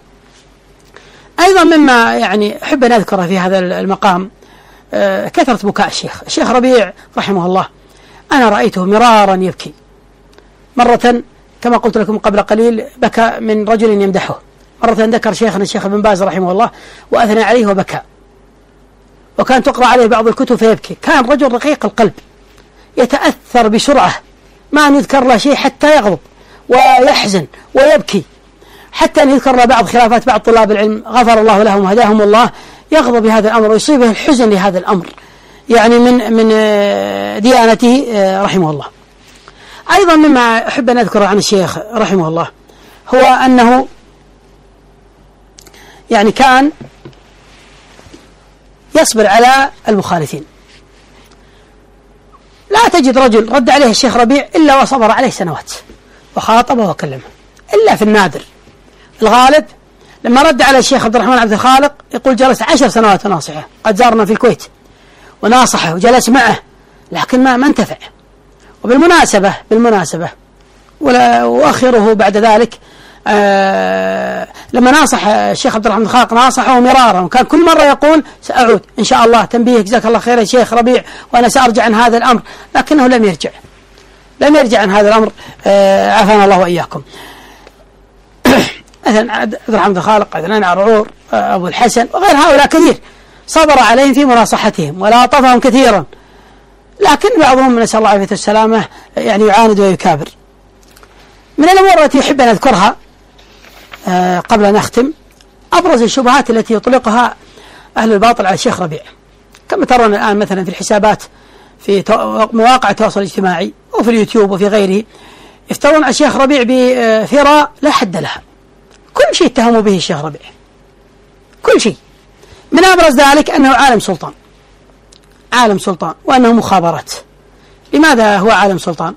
أيضا مما يعني أحب أن أذكره في هذا المقام كثرة بكاء الشيخ الشيخ ربيع رحمه الله. أنا رأيته مرارا يبكي، مرة كما قلت لكم قبل قليل بكى من رجل يمدحه، مرة ذكر شيخنا الشيخ ابن باز رحمه الله وأثنى عليه وبكى، وكان تقرأ عليه بعض الكتب فيبكي. كان رجل رقيق القلب يتأثر بسرعة، ما يذكر له شيء حتى يغضب ويحزن ويبكي، حتى أن يذكر له بعض خلافات بعض طلاب العلم غفر الله لهم وهداهم الله، يغضب بهذا الأمر ويصيبه الحزن لهذا الأمر يعني من من ديانته رحمه الله. أيضا مما أحب أن أذكر عن الشيخ رحمه الله هو أنه يعني كان يصبر على المخالفين، لا تجد رجل رد عليه الشيخ ربيع إلا وصبر عليه سنوات وخاطبه وكلمه، إلا في النادر. الغالب لما رد على الشيخ عبد الرحمن عبد الخالق يقول جلس عشر سنوات ناصحه، قد زارنا في الكويت وناصحه وجلس معه لكن ما ما انتفع. وبالمناسبة بالمناسبة ولا وأخره بعد ذلك آه لما ناصح الشيخ عبد الرحمن الخالق ناصحه مرارا، وكان كل مرة يقول سأعود إن شاء الله، تنبيه جزاك الله خير يا شيخ ربيع وأنا سأرجع عن هذا الأمر، لكنه لم يرجع لم يرجع عن هذا الأمر آه عافانا الله وإياكم. مثلا عبد الرحمن الخالق، عدنان عرعور، أبو الحسن وغير هؤلاء كثير صبر عليهم في مناصحتهم ولاطفهم كثيرا، لكن بعضهم نسأل الله العافية والسلامة يعني يعاند ويكابر. من الأمور التي يحب أن أذكرها آه قبل أن أختم أبرز الشبهات التي يطلقها أهل الباطل على الشيخ ربيع، كما ترون الآن مثلا في الحسابات في مواقع التواصل الاجتماعي وفي اليوتيوب وفي غيره، يفترون على الشيخ ربيع بفراء لا حد لها، كل شيء اتهموا به الشيخ ربيع، كل شيء. من أبرز ذلك أنه عالم سلطان، عالم سلطان، وأنه مخابرات. لماذا هو عالم سلطان؟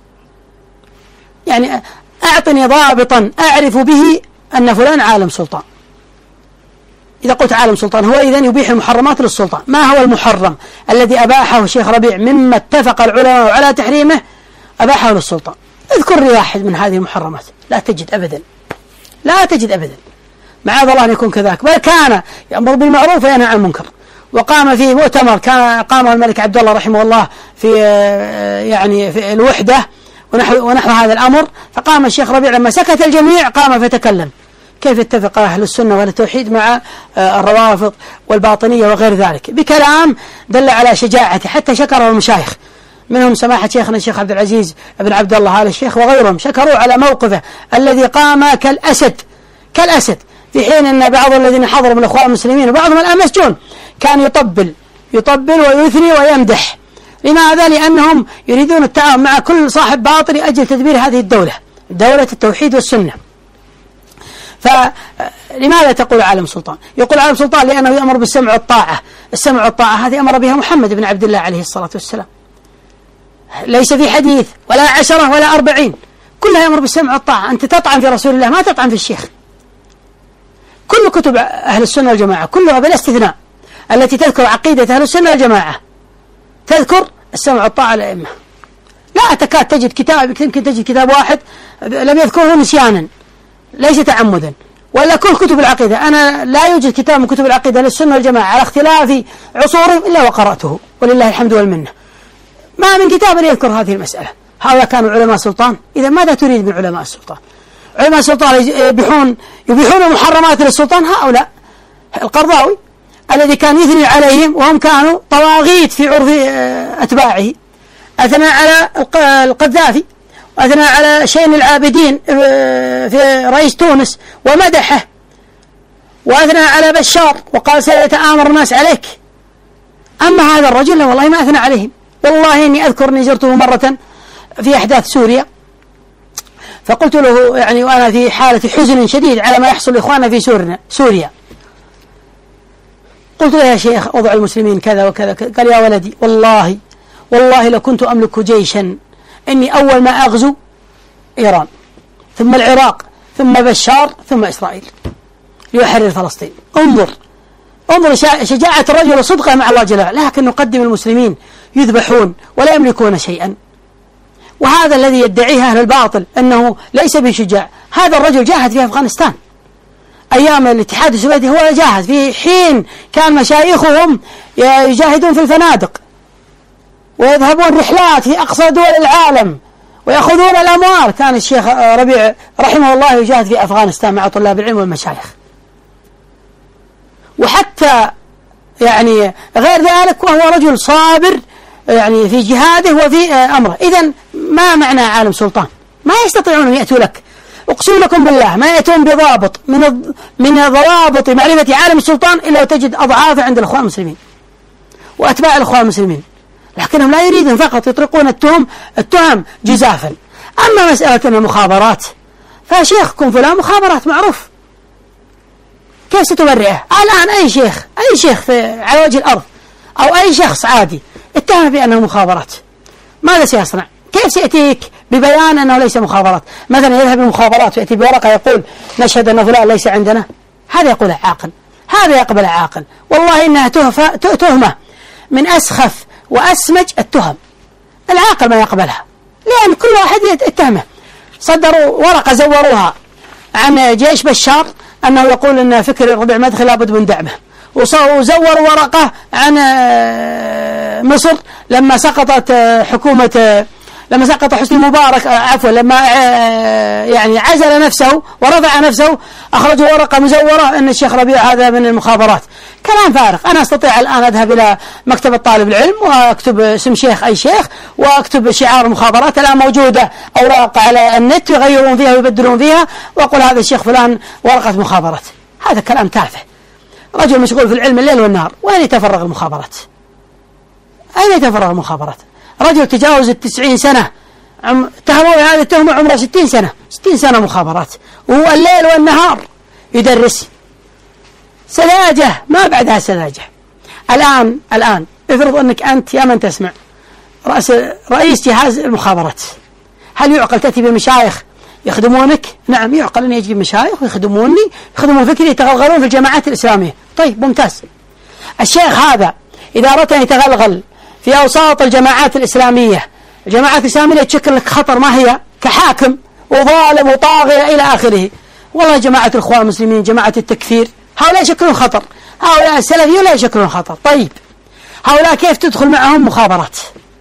يعني أعطني ضابطا أعرف به أن فلان عالم سلطان. إذا قلت عالم سلطان هو إذن يبيح المحرمات للسلطان. ما هو المحرم الذي أباحه الشيخ ربيع مما اتفق العلماء على تحريمه أباحه للسلطان؟ اذكر لي واحد من هذه المحرمات. لا تجد أبدا، لا تجد أبدا. معاذ الله أن يكون كذاك، بل كان يأمر بالمعروف وينهى عن المنكر. وقام في مؤتمر كان قام الملك عبد الله رحمه الله في يعني في الوحدة ونحو, ونحو هذا الأمر، فقام الشيخ ربيع لما سكت الجميع قام فتكلم. كيف اتفق أهل السنة والتوحيد مع الروافض والباطنية وغير ذلك، بكلام دل على شجاعته، حتى شكره المشايخ، منهم سماحة شيخنا الشيخ عبد العزيز بن عبد الله آل الشيخ وغيرهم، شكروا على موقفه الذي قام كالأسد كالأسد في حين أن بعض الذين حضروا من الأخوان المسلمين وبعضهم الآن مسجون كان يطبل يطبل ويثني ويمدح. لماذا؟ لأنهم يريدون التعاون مع كل صاحب باطل لأجل تدبير هذه الدولة، دولة التوحيد والسنة. فلماذا تقول عالم سلطان؟ يقول عالم سلطان لأنه يأمر بالسمع والطاعة. السمع والطاعة هذه أمر بها محمد بن عبد الله عليه الصلاة والسلام، ليس في حديث ولا عشرة ولا أربعين، كلها يأمر بالسمع والطاعة. أنت تطعن في رسول الله، ما تطعن في الشيخ. كل كتب أهل السنة والجماعة كلها بلا استثناء التي تذكر عقيدة أهل السنة والجماعة تذكر السمع والطاعة للأئمة. لا تكاد تجد كتاب، يمكن تجد كتاب واحد لم يذكره نسيانا ليس تعمدا، ولا كل كتب العقيدة. أنا لا يوجد كتاب من كتب العقيدة للسنة والجماعة على اختلاف عصورهم إلا وقرأته ولله الحمد والمنة. ما من كتاب يذكر هذه المسألة. هؤلاء كانوا علماء سلطان. إذا ماذا تريد من علماء السلطان؟ علماء السلطان يبيحون يبيحون المحرمات للسلطان. هؤلاء القرضاوي الذي كان يثني عليهم وهم كانوا طواغيت في عرف أتباعه، أثنى على القذافي وأثنى على شين العابدين في رئيس تونس ومدحه، وأثنى على بشار وقال سيتآمر الناس عليك. أما هذا الرجل والله ما أثنى عليهم. والله إني أذكر أني زرته مرة في أحداث سوريا، فقلت له يعني وأنا في حالة حزن شديد على ما يحصل لإخواننا في سوريا، قلت له يا شيخ وضع المسلمين كذا وكذا. قال يا ولدي والله والله لو كنت أملك جيشا إني أول ما أغزو إيران ثم العراق ثم بشار ثم إسرائيل ليحرر فلسطين. انظر انظر شجاعة الرجل وصدقه مع الله جل وعلا. لكن نقدم المسلمين يذبحون ولا يملكون شيئا، وهذا الذي يدعيه أهل الباطل أنه ليس بشجاع. هذا الرجل جاهد في أفغانستان أيام الاتحاد السوفيتي، هو جاهد في حين كان مشايخهم يجاهدون في الفنادق ويذهبون رحلات في أقصى دول العالم ويأخذون الأموال. كان الشيخ ربيع رحمه الله يجاهد في أفغانستان مع طلاب العلم والمشايخ. وحتى يعني غير ذلك وهو رجل صابر يعني في جهاده وفي أمره. إذن ما معنى عالم سلطان؟ ما يستطيعون أن يأتوا لك، أقسم لكم بالله ما يأتون بضابط من من ضوابط معرفة عالم السلطان إلا وتجد أضعاف عند الأخوان المسلمين وأتباع الأخوان المسلمين، لكنهم لا يريدون، فقط يطرقون التهم التهم جزافا. أما مسألة المخابرات فشيخكم فلان مخابرات معروف، كيف ستبرئه؟ الآن أي شيخ أي شيخ في على وجه الأرض أو أي شخص عادي اتهم بأنه مخابرات، ماذا سيصنع؟ كيف سيأتيك ببيان أنه ليس مخابرات؟ مثلا يذهب المخابرات ويأتي بورقة يقول نشهد أن فلان ليس عندنا، هذا يقول عاقل، هذا يقبل عاقل. والله إنها تهمة من أسخف وأسمج التهم، العاقل ما يقبلها، لأن كل واحد يتهمه. صدروا ورقة زوروها عن جيش بشار أنه يقول أن فكر الربيع مدخل لابد من دعمه، وزوروا ورقة عن مصر لما سقطت حكومة لما سقط حسني مبارك عفوا لما يعني عزل نفسه ورفع نفسه، أخرجوا ورقة مزورة أن الشيخ ربيع هذا من المخابرات. كلام فارغ. أنا أستطيع الآن أذهب إلى مكتبة طالب العلم وأكتب اسم شيخ أي شيخ وأكتب شعار المخابرات، الآن موجودة أوراق على النت يغيرون فيها ويبدلون فيها، وأقول هذا الشيخ فلان ورقة مخابرات. هذا كلام تافه. رجل مشغول في العلم الليل والنهار، وين يتفرغ المخابرات؟ أين يتفرغ المخابرات؟ رجل تجاوز التسعين سنة عم... تهموا هذه التهمة عمره ستين سنة ستين سنة مخابرات، وهو الليل والنهار يدرس. سذاجة ما بعدها سذاجة. الآن الآن افرض أنك أنت يا من تسمع رأس رئيس جهاز المخابرات، هل يعقل تأتي بمشايخ يخدمونك؟ نعم يعقل أن يجي مشايخ ويخدموني، يخدمون فكري، يتغلغلون في الجماعات الإسلامية. طيب ممتاز. الشيخ هذا إذا أردت أن يتغلغل في أوساط الجماعات الإسلامية، الجماعات الإسلامية تشكل لك خطر، ما هي؟ كحاكم وظالم وطاغية إلى آخره. والله جماعة الإخوان المسلمين، جماعة التكفير، هؤلاء يشكلون خطر، هؤلاء السلفيون لا يشكلون خطر. طيب هؤلاء كيف تدخل معهم مخابرات؟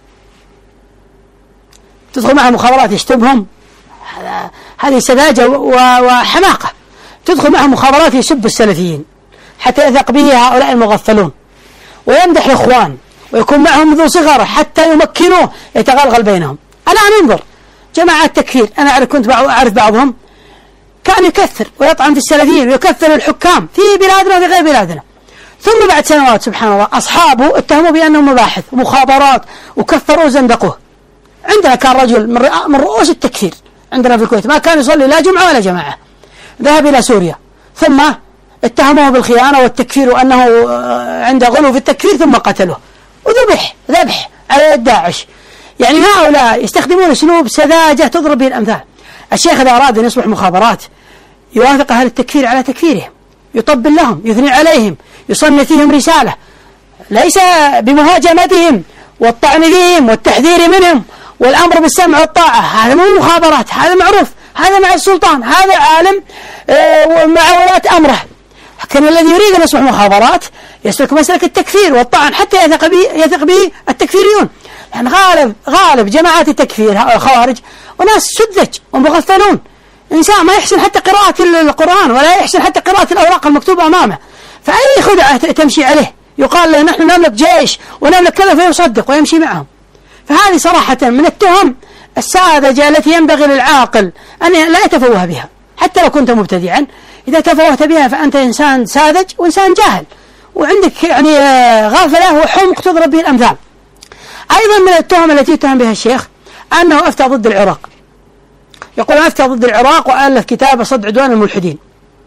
تدخل معهم مخابرات يشتمهم؟ هذه سذاجة وحماقة. تدخل معهم مخابرات يسب السلفيين حتى يثق به هؤلاء المغفلون، ويمدح الإخوان، ويكون معهم ذو صغر حتى يمكنوه يتغلغل بينهم. الآن انظر جماعة التكفير، أنا أعرف كنت أعرف بعضهم كان يكثر ويطعن في السلفيين ويكثر الحكام في بلادنا وفي غير بلادنا، ثم بعد سنوات سبحان الله أصحابه اتهموا بأنهم مباحث ومخابرات وكفروا وزندقوه. عندنا كان رجل من رؤوس التكفير عندنا في الكويت ما كان يصلي لا جمعة ولا جماعة، ذهب إلى سوريا ثم اتهموه بالخيانة والتكفير وأنه عنده غلو في التكفير، ثم قتلوه وذبح ذبح على يد داعش. يعني هؤلاء يستخدمون اسلوب سذاجة تضرب به الأمثال. الشيخ إذا أراد أن يصبح مخابرات يوافق أهل التكفير على تكفيرهم، يطبل لهم، يثني عليهم، يصنف فيهم رسالة، ليس بمهاجمتهم والطعن فيهم والتحذير منهم والأمر بالسمع والطاعة. هذا مو مخابرات، هذا معروف، هذا مع السلطان، هذا عالم مع ولاة أمره. لكن الذي يريد أن يصبح مخابرات يسلك مسلك التكفير والطعن حتى يثق به يثق به التكفيريون. يعني غالب غالب جماعات التكفير الخوارج وناس سذج ومغفلون، إنسان ما يحسن حتى قراءة القرآن ولا يحسن حتى قراءة الأوراق المكتوبة أمامه، فأي خدعة تمشي عليه يقال له نحن نملك جيش ونملك كذا فيصدق ويمشي معهم. فهذه صراحة من التهم الساذجة التي ينبغي للعاقل أن لا يتفوه بها، حتى لو كنت مبتدعا. إذا تفوهت بها فأنت إنسان ساذج وإنسان جاهل وعندك يعني غافلة وحمق تضرب به الأمثال. أيضا من التهم التي يتهم بها الشيخ أنه أفتى ضد العراق، يقول أفتى ضد العراق وألف كتاب صد عدوان الملحدين،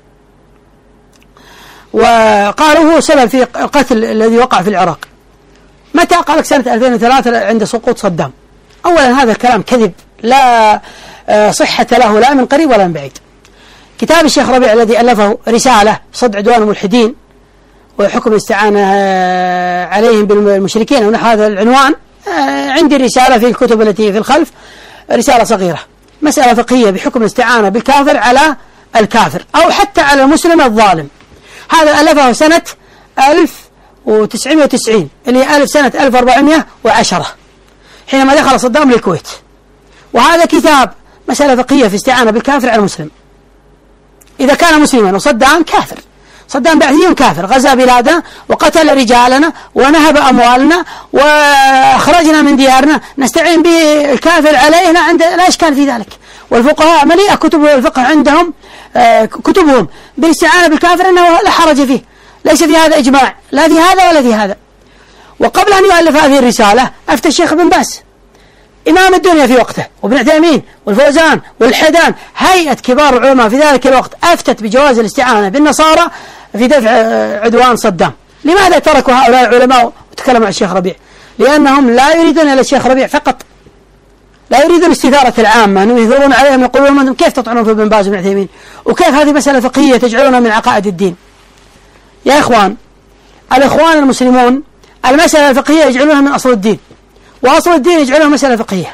وقالوا هو سبب في القتل الذي وقع في العراق. متى؟ قال لك سنة ألفين وثلاثة عند سقوط صدام. أولا هذا الكلام كذب لا صحة له لا من قريب ولا من بعيد. كتاب الشيخ ربيع الذي ألفه رسالة صد عدوان الملحدين وحكم الاستعانة عليهم بالمشركين ونحو هذا العنوان، عندي رسالة في الكتب التي في الخلف، رسالة صغيرة، مسألة فقهية بحكم الاستعانة بالكافر على الكافر أو حتى على المسلم الظالم. هذا ألفه سنة ألف وتسعمائة وتسعين اللي هي ألف سنة ألف وأربعمائة وعشرة حينما دخل صدام للكويت. وهذا كتاب مسألة فقهية في استعانة بالكافر على المسلم. إذا كان مسلما وصدام كافر، صدام بعثي كافر، غزا بلادنا وقتل رجالنا ونهب أموالنا وأخرجنا من ديارنا، نستعين بالكافر علينا، عند لا إشكال في ذلك. والفقهاء مليئة كتب الفقه عندهم آه كتبهم بالاستعانة بالكافر أنه لا حرج فيه، ليس في هذا إجماع لا في هذا ولا في هذا. وقبل أن يؤلف هذه الرسالة أفتى الشيخ بن باز إمام الدنيا في وقته وابن عثيمين والفوزان والحدان، هيئة كبار العلماء في ذلك الوقت أفتت بجواز الاستعانة بالنصارى في دفع عدوان صدام. لماذا تركوا هؤلاء العلماء وتكلموا عن الشيخ ربيع؟ لأنهم لا يريدون إلى الشيخ ربيع فقط، لا يريدون استثارة العامة، أنهم يثورون عليهم يقولون كيف تطعنون في ابن باز وابن عثيمين، وكيف هذه مسألة فقهية تجعلونها من عقائد الدين. يا إخوان، الإخوان المسلمون المسألة الفقهية يجعلونها من أصل الدين، وأصل الدين يجعلونها مسألة فقهية.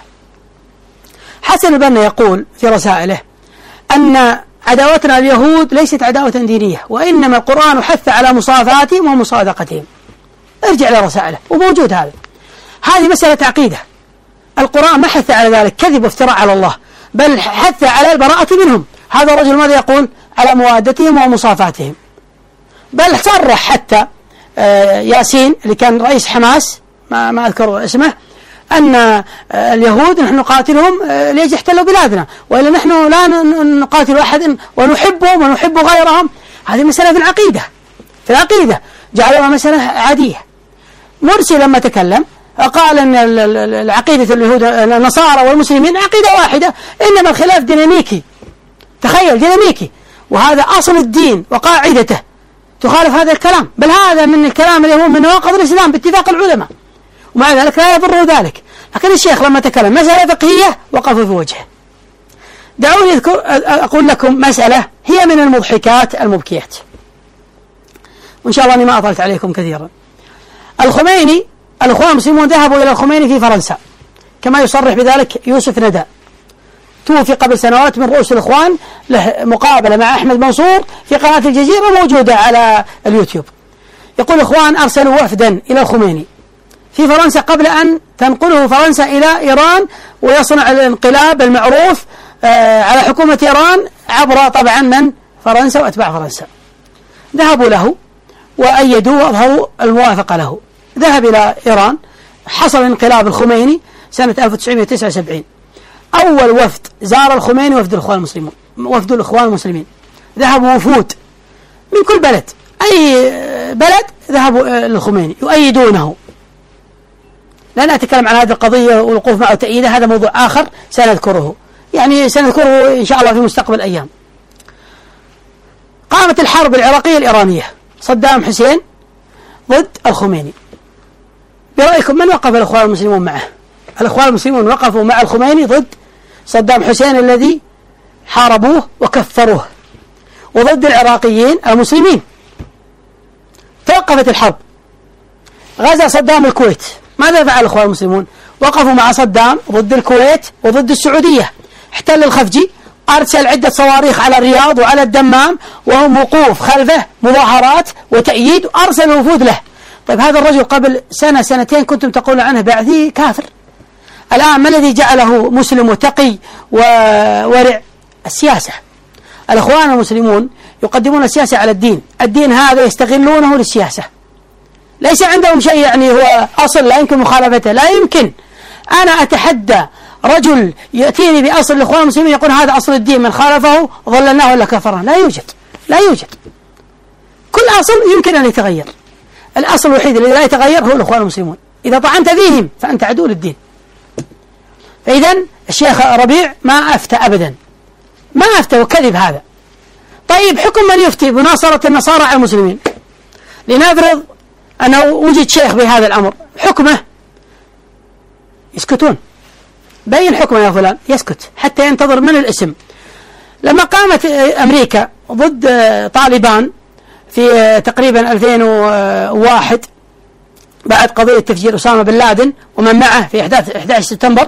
حسن البنا يقول في رسائله أن عداوتنا اليهود ليست عداوة دينية، وإنما القرآن حث على مصافاتهم ومصادقتهم. ارجع لرسائله وموجود هذا. هذه مسألة عقيدة، القرآن ما حث على ذلك كذب وافتراء على الله، بل حث على البراءة منهم. هذا الرجل ماذا يقول؟ على موادتهم ومصافاتهم. بل صرح حتى ياسين اللي كان رئيس حماس، ما, ما أذكر اسمه، أن اليهود نحن نقاتلهم ليش يحتلوا بلادنا، وإلا نحن لا نقاتل أحد ونحبهم ونحب غيرهم. هذه مسألة في العقيدة، في العقيدة جعلوها مسألة عادية. مرسي لما تكلم قال أن العقيدة اليهود النصارى والمسلمين عقيدة واحدة، إنما الخلاف ديناميكي. تخيل، ديناميكي، وهذا أصل الدين وقاعدته. تخالف هذا الكلام، بل هذا من الكلام اللي هو من نواقض الإسلام باتفاق العلماء، ومع ذلك لا يضره ذلك. لكن الشيخ لما تكلم مسألة فقهية وقفوا في وجهه. دعوني أذكر أقول لكم مسألة هي من المضحكات المبكيات، وإن شاء الله أني ما أطلت عليكم كثيرا. الخميني، الإخوان المسلمون ذهبوا إلى الخميني في فرنسا كما يصرح بذلك يوسف ندى، توفي قبل سنوات من رؤوس الإخوان، له مقابلة مع أحمد منصور في قناة الجزيرة موجودة على اليوتيوب. يقول الإخوان أرسلوا وفدا إلى الخميني في فرنسا قبل أن تنقله فرنسا إلى إيران ويصنع الانقلاب المعروف على حكومة إيران عبر طبعا من فرنسا وأتباع فرنسا. ذهبوا له وأيدوا وأظهروا الموافقة له. ذهب إلى إيران، حصل انقلاب الخميني سنة ألف وتسعمائة وتسعة وسبعين. أول وفد زار الخميني وفد الإخوان المسلمين، وفد الإخوان المسلمين ذهبوا وفود من كل بلد، أي بلد ذهبوا للخميني يؤيدونه. لن أتكلم عن هذه القضية والوقوف معه تأييده، هذا موضوع آخر سنذكره، يعني سنذكره إن شاء الله في مستقبل أيام. قامت الحرب العراقية الإيرانية، صدام حسين ضد الخميني. برأيكم من وقف الإخوان المسلمون معه؟ الإخوان المسلمون وقفوا مع الخميني ضد صدام حسين الذي حاربوه وكفروه، وضد العراقيين المسلمين. توقفت الحرب، غزا صدام الكويت، ماذا فعل الإخوان المسلمون؟ وقفوا مع صدام ضد الكويت وضد السعودية. احتل الخفجي، أرسل عدة صواريخ على الرياض وعلى الدمام وهم وقوف خلفه، مظاهرات وتأييد، وأرسل وفود له. طيب هذا الرجل قبل سنة سنتين كنتم تقولون عنه بعثي كافر، الآن ما الذي جعله مسلم وتقي وورع؟ السياسة. الإخوان المسلمون يقدمون السياسة على الدين، الدين هذا يستغلونه للسياسة، ليس عندهم شيء يعني هو أصل لا يمكن مخالفته، لا يمكن. أنا أتحدى رجل يأتيني بأصل الإخوان المسلمين يقول هذا أصل الدين، من خالفه ضللناه ولا كفرناه. لا يوجد، لا يوجد. كل أصل يمكن أن يتغير، الأصل الوحيد الذي لا يتغير هو الإخوان المسلمون. إذا طعنت فيهم فأنت عدو للدين. فإذا الشيخ ربيع ما أفتى أبدا، ما أفتى، وكذب هذا. طيب حكم من يفتي بناصرة النصارى على المسلمين؟ لنفرض أنه وجد شيخ بهذا الأمر، حكمه يسكتون. بين حكمه يا فلان، يسكت حتى ينتظر من الاسم. لما قامت أمريكا ضد طالبان في تقريبا ألفين وواحد بعد قضية تفجير أسامة بن لادن ومن معه في أحد عشر سبتمبر،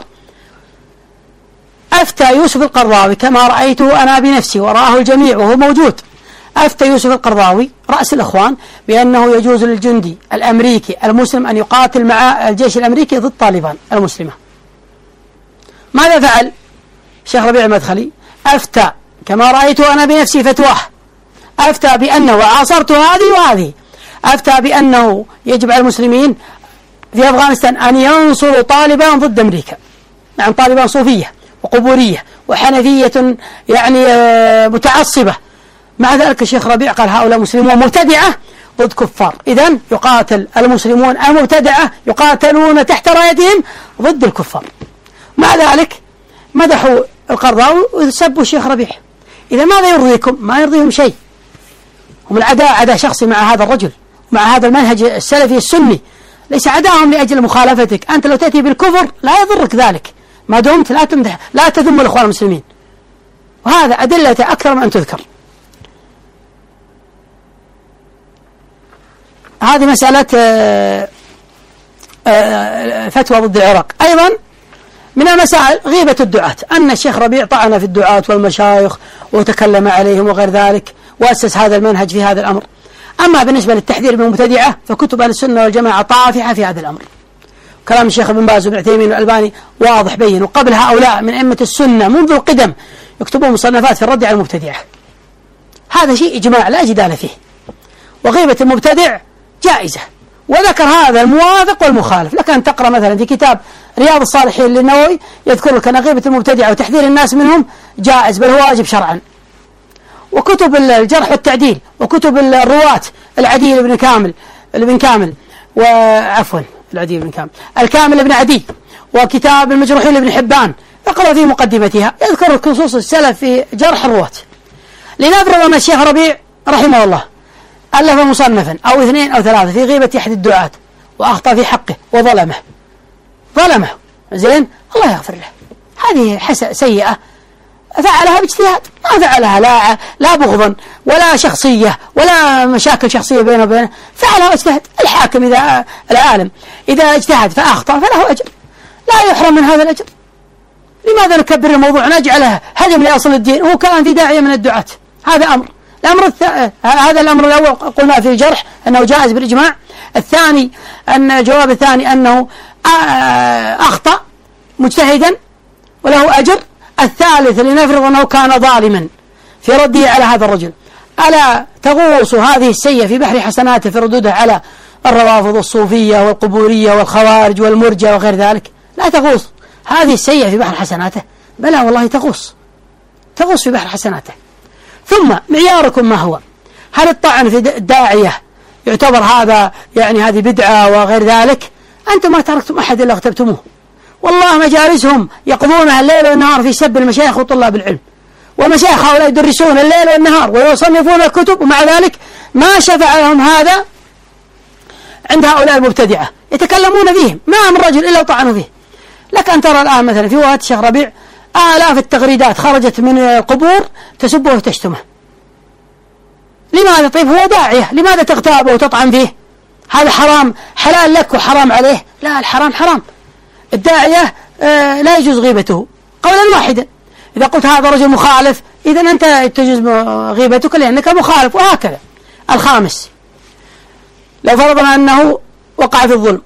أفتى يوسف القرضاوي كما رأيته أنا بنفسي ورآه الجميع وهو موجود. أفتى يوسف القرضاوي رأس الإخوان بأنه يجوز للجندي الأمريكي المسلم أن يقاتل مع الجيش الأمريكي ضد طالبان المسلمة. ماذا فعل الشيخ ربيع المدخلي؟ أفتى كما رأيته أنا بنفسي فتواه، أفتى بأنه، وعاصرت هذه وهذه، أفتى بأنه يجب على المسلمين في أفغانستان أن ينصروا طالبان ضد أمريكا. نعم، طالبان صوفية وقبورية وحنفية يعني متعصبة. مع ذلك الشيخ ربيع قال هؤلاء مسلمون مبتدعة ضد كفار، إذن يقاتل المسلمون المبتدعة يقاتلون تحت رايتهم ضد الكفار. مع ذلك مدحوا القرضاوي وسبوا الشيخ ربيع. إذا ماذا يرضيكم؟ ما يرضيهم شيء. هم العداء عداء شخصي مع هذا الرجل، مع هذا المنهج السلفي السني، ليس عداهم لأجل مخالفتك. أنت لو تأتي بالكفر لا يضرك ذلك ما دمت لا تمدح لا تذم الإخوان المسلمين، وهذا أدلة أكثر من أن تذكر. هذه مسألة فتوى ضد العراق. أيضا من المسائل غيبة الدعاة، أن الشيخ ربيع طعن في الدعاة والمشايخ وتكلم عليهم وغير ذلك، وأسس هذا المنهج في هذا الأمر. أما بالنسبة للتحذير من المبتدعة فكتب أهل السنة والجماعة طافحة في هذا الأمر. كلام الشيخ ابن باز وابن عثيمين والألباني واضح بين، وقبل هؤلاء من أئمة السنة منذ القدم يكتبون مصنفات في الرد على المبتدعة. هذا شيء إجماع لا جدال فيه، وغيبة المبتدع جائزة. وذكر هذا الموافق والمخالف. لك أن تقرأ مثلا في كتاب رياض الصالحين للنووي يذكر لك أن غيبة المبتدع وتحذير الناس منهم جائز بل هو واجب شرعا. وكتب الجرح والتعديل وكتب الرواة العديل بن كامل ابن كامل وعفوا العديل بن كامل الكامل ابن عدي، وكتاب المجروحين لابن حبان اقرأ في مقدمتها يذكر خصوص السلف في جرح الرواة. لنفرض أن الشيخ ربيع رحمه الله ألف مصنفا أو اثنين أو ثلاثة في غيبة أحد الدعاة وأخطأ في حقه وظلمه ظلمه زين، الله يغفر له. هذه حسنة سيئة فعلها باجتهاد، ما فعلها لا لا بغضا ولا شخصية ولا مشاكل شخصية بينه وبينه، فعلها اجتهاد. الحاكم إذا العالم إذا اجتهد فأخطأ فله أجر، لا يحرم من هذا الأجر. لماذا نكبر الموضوع نجعله هدم لأصل الدين؟ هو كان في داعية من الدعاة. هذا أمر. الأمر الث... هذا الأمر الأول قلنا في الجرح أنه جائز بالإجماع. الثاني أن الجواب الثاني أنه أخطأ مجتهدا وله أجر. الثالث لنفرض أنه كان ظالما في رده على هذا الرجل، ألا تغوص هذه السيئة في بحر حسناته في ردودها على الروافض والصوفية والقبورية والخوارج والمرجة وغير ذلك؟ لا تغوص هذه السيئة في بحر حسناته، بلى والله تغوص تغوص في بحر حسناته. ثم معياركم ما هو؟ هل الطعن في الداعية يعتبر هذا يعني هذه بدعة وغير ذلك؟ أنتم ما تركتم أحد إلا اغتبتموه. والله مجالسهم يقضونها الليل والنهار في سب المشايخ وطلاب العلم، ومشايخ هؤلاء يدرسون الليل والنهار ويصنفون الكتب، ومع ذلك ما شفع لهم هذا عند هؤلاء المبتدعة يتكلمون فيهم، ما من رجل إلا وطعنوا فيه. لك أن ترى الآن مثلا في وقت الشيخ ربيع آلاف التغريدات خرجت من القبور تسبه وتشتمه. لماذا؟ طيب هو داعية، لماذا تغتابه وتطعن فيه؟ هذا حرام حلال لك وحرام عليه؟ لا، الحرام حرام. الداعية آه لا يجوز غيبته قولا واحدا. إذا قلت هذا رجل مخالف إذا أنت تجوز غيبتك لأنك مخالف. وهكذا. الخامس، لو فرضنا أنه وقع في الظلم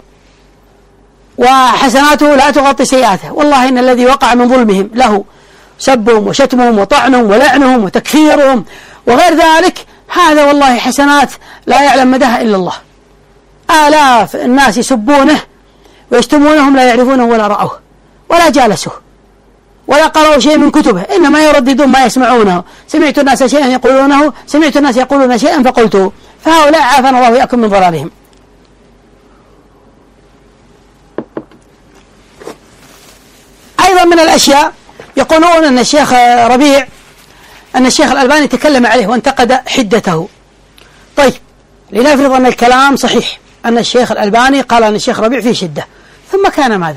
وحسناته لا تغطي سيئاته، والله إن الذي وقع من ظلمهم له سبهم وشتمهم وطعنهم ولعنهم وتكفيرهم وغير ذلك، هذا والله حسنات لا يعلم مداها إلا الله. آلاف الناس يسبونه ويشتمونهم لا يعرفونه ولا رأوه ولا جالسوه ولا قرأوا شيء من كتبه، إنما يرددون ما يسمعونه. سمعت الناس شيئا يقولونه، سمعت الناس يقولون شيئا فقلته. فهؤلاء عافانا الله وإياكم من ضلالهم. أيضا من الأشياء يقولون أن الشيخ ربيع أن الشيخ الألباني تكلم عليه وانتقد حدته. طيب لنفرض أن الكلام صحيح، أن الشيخ الألباني قال أن الشيخ ربيع فيه شدة، ثم كان ماذا؟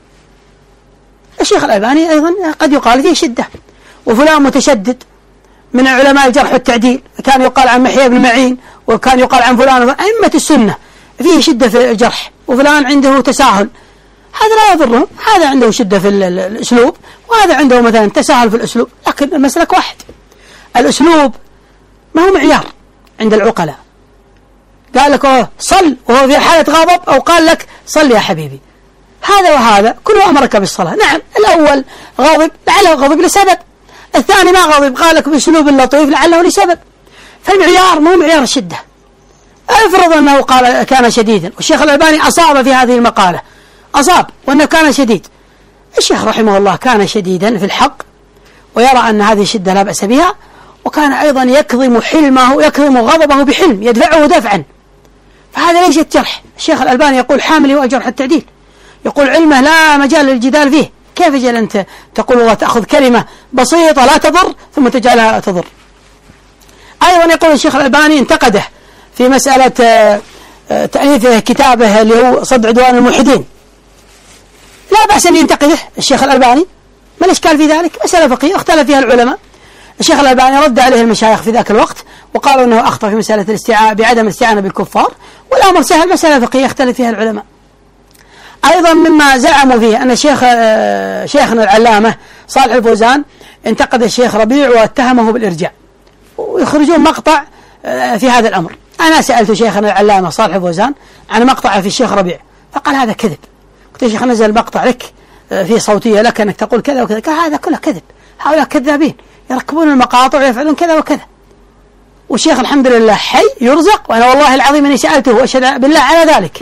الشيخ الألباني أيضا قد يقال فيه شدة، وفلان متشدد من علماء الجرح والتعديل، كان يقال عن محيى بن معين وكان يقال عن فلان أئمة السنة فيه شدة في الجرح، وفلان عنده تساهل. هذا لا يضرهم، هذا عنده شدة في الأسلوب وهذا عنده مثلا تساهل في الأسلوب، لكن المسلك واحد. الأسلوب ما هو معيار عند العقلاء. قال لك صل وهو في حالة غضب، أو قال لك صل يا حبيبي. هذا وهذا كله أمرك بالصلاة. نعم الأول غضب لعله غضب لسبب، الثاني ما غضب قال لك بأسلوب لطيف لعله لسبب. فالمعيار مو معيار الشدة. افرض أنه قال كان شديدا، والشيخ الألباني أصاب في هذه المقالة، أصاب وأنه كان شديد. الشيخ رحمه الله كان شديدا في الحق ويرى أن هذه الشدة لا بأس بها، وكان أيضا يكظم حلمه يكظم غضبه بحلم يدفعه دفعا، فهذا ليس الجرح. الشيخ الألباني يقول حامل هو جرح التعديل، يقول علمه لا مجال للجدال فيه. كيف جل أنت تقول الله تأخذ كلمة بسيطة لا تضر ثم تجعلها تضر؟ أيضا يقول الشيخ الألباني انتقده في مسألة تأليف كتابه اللي هو صد عدوان الملحدين. لا بأس أن ينتقده الشيخ الألباني، ما الإشكال في ذلك؟ مسألة فقهية اختلف فيها العلماء. الشيخ الألباني رد عليه المشايخ في ذاك الوقت وقالوا أنه أخطأ في مسألة الاستعانة بعدم الاستعانة بالكفار، والأمر سهل، مسألة فقهية اختلف فيها العلماء. أيضا مما زعموا فيه أن الشيخ شيخنا العلامة صالح الفوزان انتقد الشيخ ربيع واتهمه بالإرجاء، ويخرجون مقطع في هذا الأمر. أنا سألت شيخنا العلامة صالح الفوزان عن مقطع في الشيخ ربيع فقال هذا كذب. قلت يا شيخ نزل مقطع لك في صوتية لك أنك تقول كذا وكذا، قال هذا كله كذب، هؤلاء كذابين يركبون المقاطع ويفعلون كذا وكذا. والشيخ الحمد لله حي يرزق، وأنا والله العظيم أني سألته وأشهد بالله على ذلك.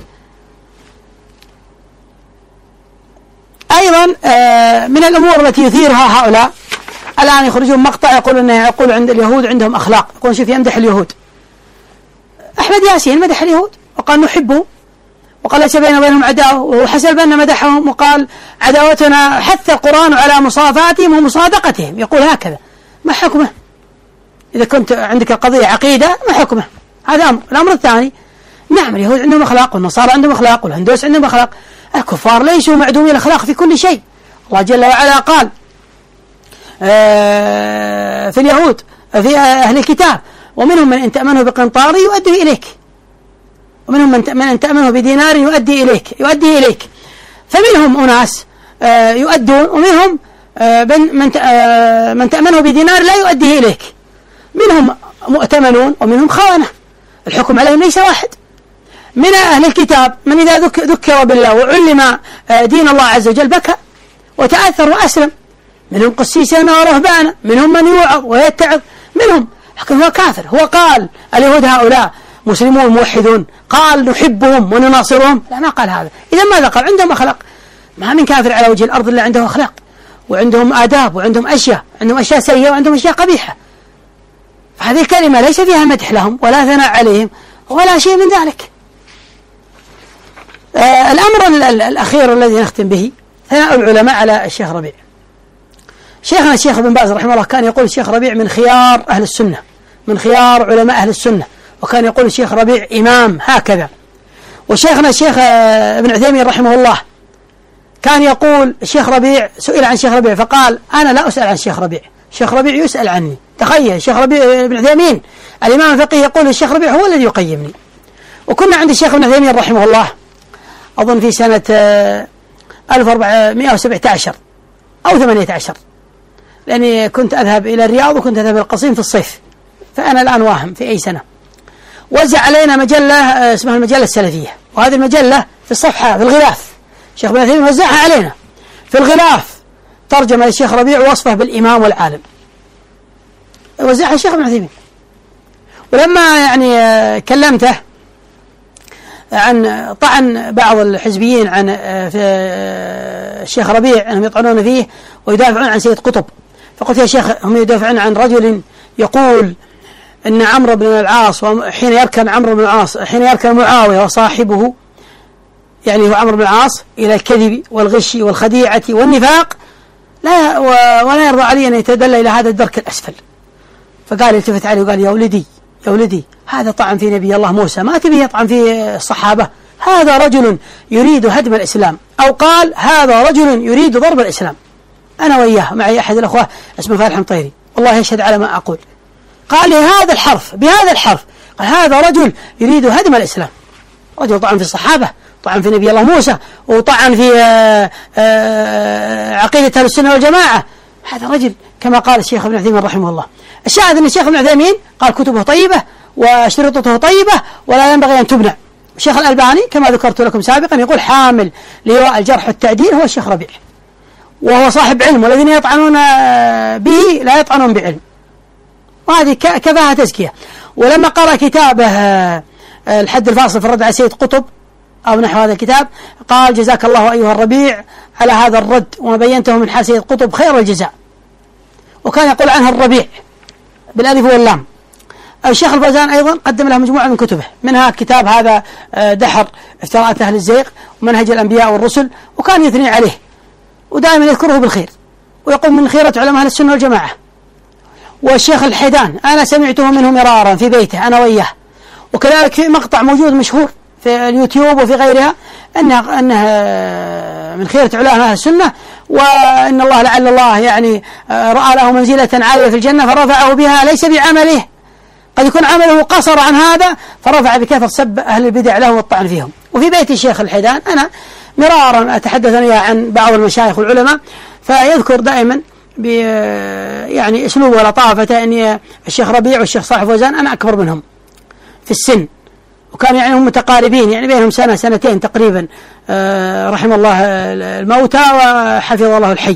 أيضا من الأمور التي يثيرها هؤلاء الآن يخرجون مقطع يقول أنه يقول عند اليهود عندهم أخلاق، يقول شوف يمدح اليهود. أحمد ياسين مدح اليهود وقال نحبه وقال ليس بيننا وبينهم عداوة، وحسن البنا مدحهم وقال عداوتنا حث القرآن على مصافاتهم ومصادقتهم. يقول هكذا، ما حكمه؟ إذا كنت عندك القضية عقيدة ما حكمه؟ هذا أمر. الأمر الثاني، نعم اليهود عندهم أخلاق والنصارى عندهم أخلاق والهندوس عندهم أخلاق، الكفار ليسوا معدومي الأخلاق في كل شيء. الله جل وعلا قال في اليهود في أهل الكتاب ومنهم من إن تأمنه بقنطار يؤدي إليك، ومنهم من إن تأمنه بدينار يؤدي إليك يؤدي إليك فمنهم أناس يؤدون، ومنهم من تأمنه بدينار لا يؤديه إليك، منهم مؤتمنون ومنهم خونة، الحكم عليهم ليس واحد. من أهل الكتاب من إذا ذكر بالله وعلم دين الله عز وجل بكى وتأثر وأسلم، منهم قسيسين ورهبانا، منهم من يوعظ ويتعظ، منهم لكن هو كافر. هو قال اليهود هؤلاء مسلمون موحدون، قال نحبهم ونناصرهم؟ لا، ما قال هذا. إذا ماذا قال؟ عندهم أخلاق. ما من كافر على وجه الأرض إلا عنده أخلاق وعندهم آداب وعندهم أشياء، عندهم أشياء سيئة وعندهم أشياء قبيحة. فهذه الكلمة ليس فيها مدح لهم ولا ثناء عليهم ولا شيء من ذلك. آه الأمر الأخير الذي نختم به ثناء العلماء على الشيخ ربيع. شيخنا الشيخ ابن باز رحمه الله كان يقول الشيخ ربيع من خيار أهل السنة، من خيار علماء أهل السنة، وكان يقول الشيخ ربيع إمام هكذا. وشيخنا الشيخ ابن عثيمين رحمه الله كان يقول الشيخ ربيع، سئل عن الشيخ ربيع فقال أنا لا أسأل عن الشيخ ربيع، الشيخ ربيع يسأل عني. تخيل الشيخ ربيع ابن عثيمين الإمام الفقيه يقول الشيخ ربيع هو الذي يقيمني. وكنا عند الشيخ ابن عثيمين رحمه الله أظن في سنة ألف وأربعمائة وسبعة عشر أو ثمانية عشر، لأني كنت أذهب إلى الرياض وكنت أذهب إلى القصيم في الصيف، فأنا الآن واهم في أي سنة. وزع علينا مجلة اسمها المجلة السلفية، وهذه المجلة في الصفحة في الغلاف الشيخ ابن عثيمين وزعها علينا في الغلاف ترجمة للشيخ ربيع وصفه بالإمام والعالم، وزعها الشيخ ابن عثيمين. ولما يعني كلمته عن طعن بعض الحزبيين عن في الشيخ ربيع أنهم يطعنون فيه ويدافعون عن سيد قطب، فقلت يا شيخ هم يدافعون عن رجل يقول أن عمرو بن العاص حين يركن عمرو بن العاص حين يركن معاوية وصاحبه يعني هو عمرو بن العاص إلى الكذب والغش والخديعة والنفاق لا ولا يرضى علي أن يتدلى إلى هذا الدرك الأسفل. فقال التفت عليه وقال يا ولدي يا ولدي هذا طعن في نبي الله موسى، ما تبي يطعن في الصحابة، هذا رجل يريد هدم الإسلام، أو قال هذا رجل يريد ضرب الإسلام. أنا وإياه معي أحد الأخوة اسمه فالح مطيري والله يشهد على ما أقول، قال لي هذا الحرف بهذا الحرف، قال هذا رجل يريد هدم الإسلام. رجل طعن في الصحابة، طعن في نبي الله موسى، وطعن في عقيدة أهل السنة والجماعة. هذا رجل كما قال الشيخ ابن عثيمين رحمه الله. الشاهد أن الشيخ ابن عثيمين قال كتبه طيبة وشريطته طيبة ولا ينبغي أن تبنى. الشيخ الألباني كما ذكرت لكم سابقا يقول حامل لواء الجرح والتعديل هو الشيخ ربيع، وهو صاحب علم، والذين يطعنون به لا يطعنون بعلم، وهذه كفاها تزكية. ولما قرأ كتابه الحد الفاصل في الرد على سيد قطب أو نحو هذا الكتاب قال جزاك الله أيها الربيع على هذا الرد وما بينته من حال سيد قطب خير الجزاء. وكان يقول عنها الربيع بالألف واللام. الشيخ الفوزان أيضا قدم له مجموعة من كتبه، منها كتاب هذا دحر افتراءات أهل الزيغ ومنهج الأنبياء والرسل، وكان يثني عليه ودائما يذكره بالخير ويقول من خيرة علماء أهل السنة والجماعة. والشيخ الحيدان أنا سمعته منه مرارا في بيته أنا وإياه، وكذلك في مقطع موجود مشهور في اليوتيوب وفي غيرها أنه, أنه من خيرة علماء أهل السنة، وأن الله لعل الله يعني رأى له منزلة عالية في الجنة فرفعه بها ليس بعمله، قد يكون عمله قصر عن هذا فرفع بكثرة سب أهل البدع له والطعن فيهم. وفي بيت الشيخ الحيدان أنا مرارا أتحدث عن بعض المشايخ والعلماء فيذكر دائما يعني أسلوب ولطافة أن الشيخ ربيع والشيخ صالح فوزان أنا أكبر منهم في السن، وكان يعني هم متقاربين يعني بينهم سنة سنتين تقريبا، رحم الله الموتى وحفظ الله الحي.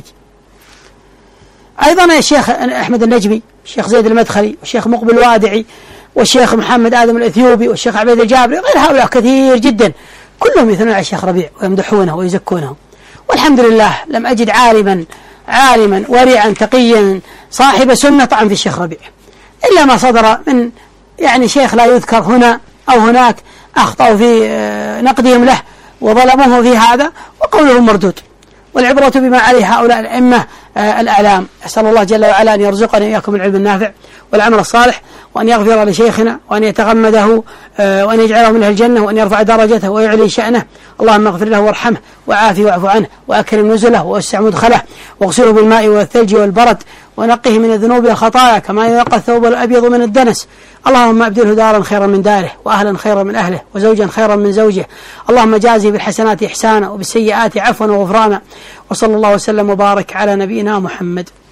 أيضا الشيخ أحمد النجمي، الشيخ زيد المدخلي، والشيخ مقبل الوادعي، والشيخ محمد آدم الأثيوبي، والشيخ عبيد الجابري، غير هؤلاء كثير جدا كلهم يثنون على الشيخ ربيع ويمدحونه ويزكونه. والحمد لله لم أجد عالما عالما ورعا تقيا صاحب سنة طعن في الشيخ ربيع، إلا ما صدر من يعني شيخ لا يذكر هنا أو هناك أخطأوا في نقدهم له وظلموه في هذا وقولهم مردود. والعبرة بما عليه هؤلاء الأئمة الأعلام. أسأل الله جل وعلا أن يرزقنا إياكم العلم النافع والعمل الصالح، وأن يغفر لشيخنا، وأن يتغمده، وأن يجعله من أهل الجنة، وأن يرفع درجته ويعلي شأنه. اللهم اغفر له وارحمه وعافه واعف عنه وأكرم نزله ووسع مدخله، واغسله بالماء والثلج والبرد، ونقه من الذنوب والخطايا كما ينقى الثوب الأبيض من الدنس. اللهم أبدله دارا خيرا من داره، وأهلا خيرا من أهله، وزوجا خيرا من زوجه. اللهم جازه بالحسنات إحسانا وبالسيئات عفوا وغفرانا. وصلى الله وسلم وبارك على نبينا محمد.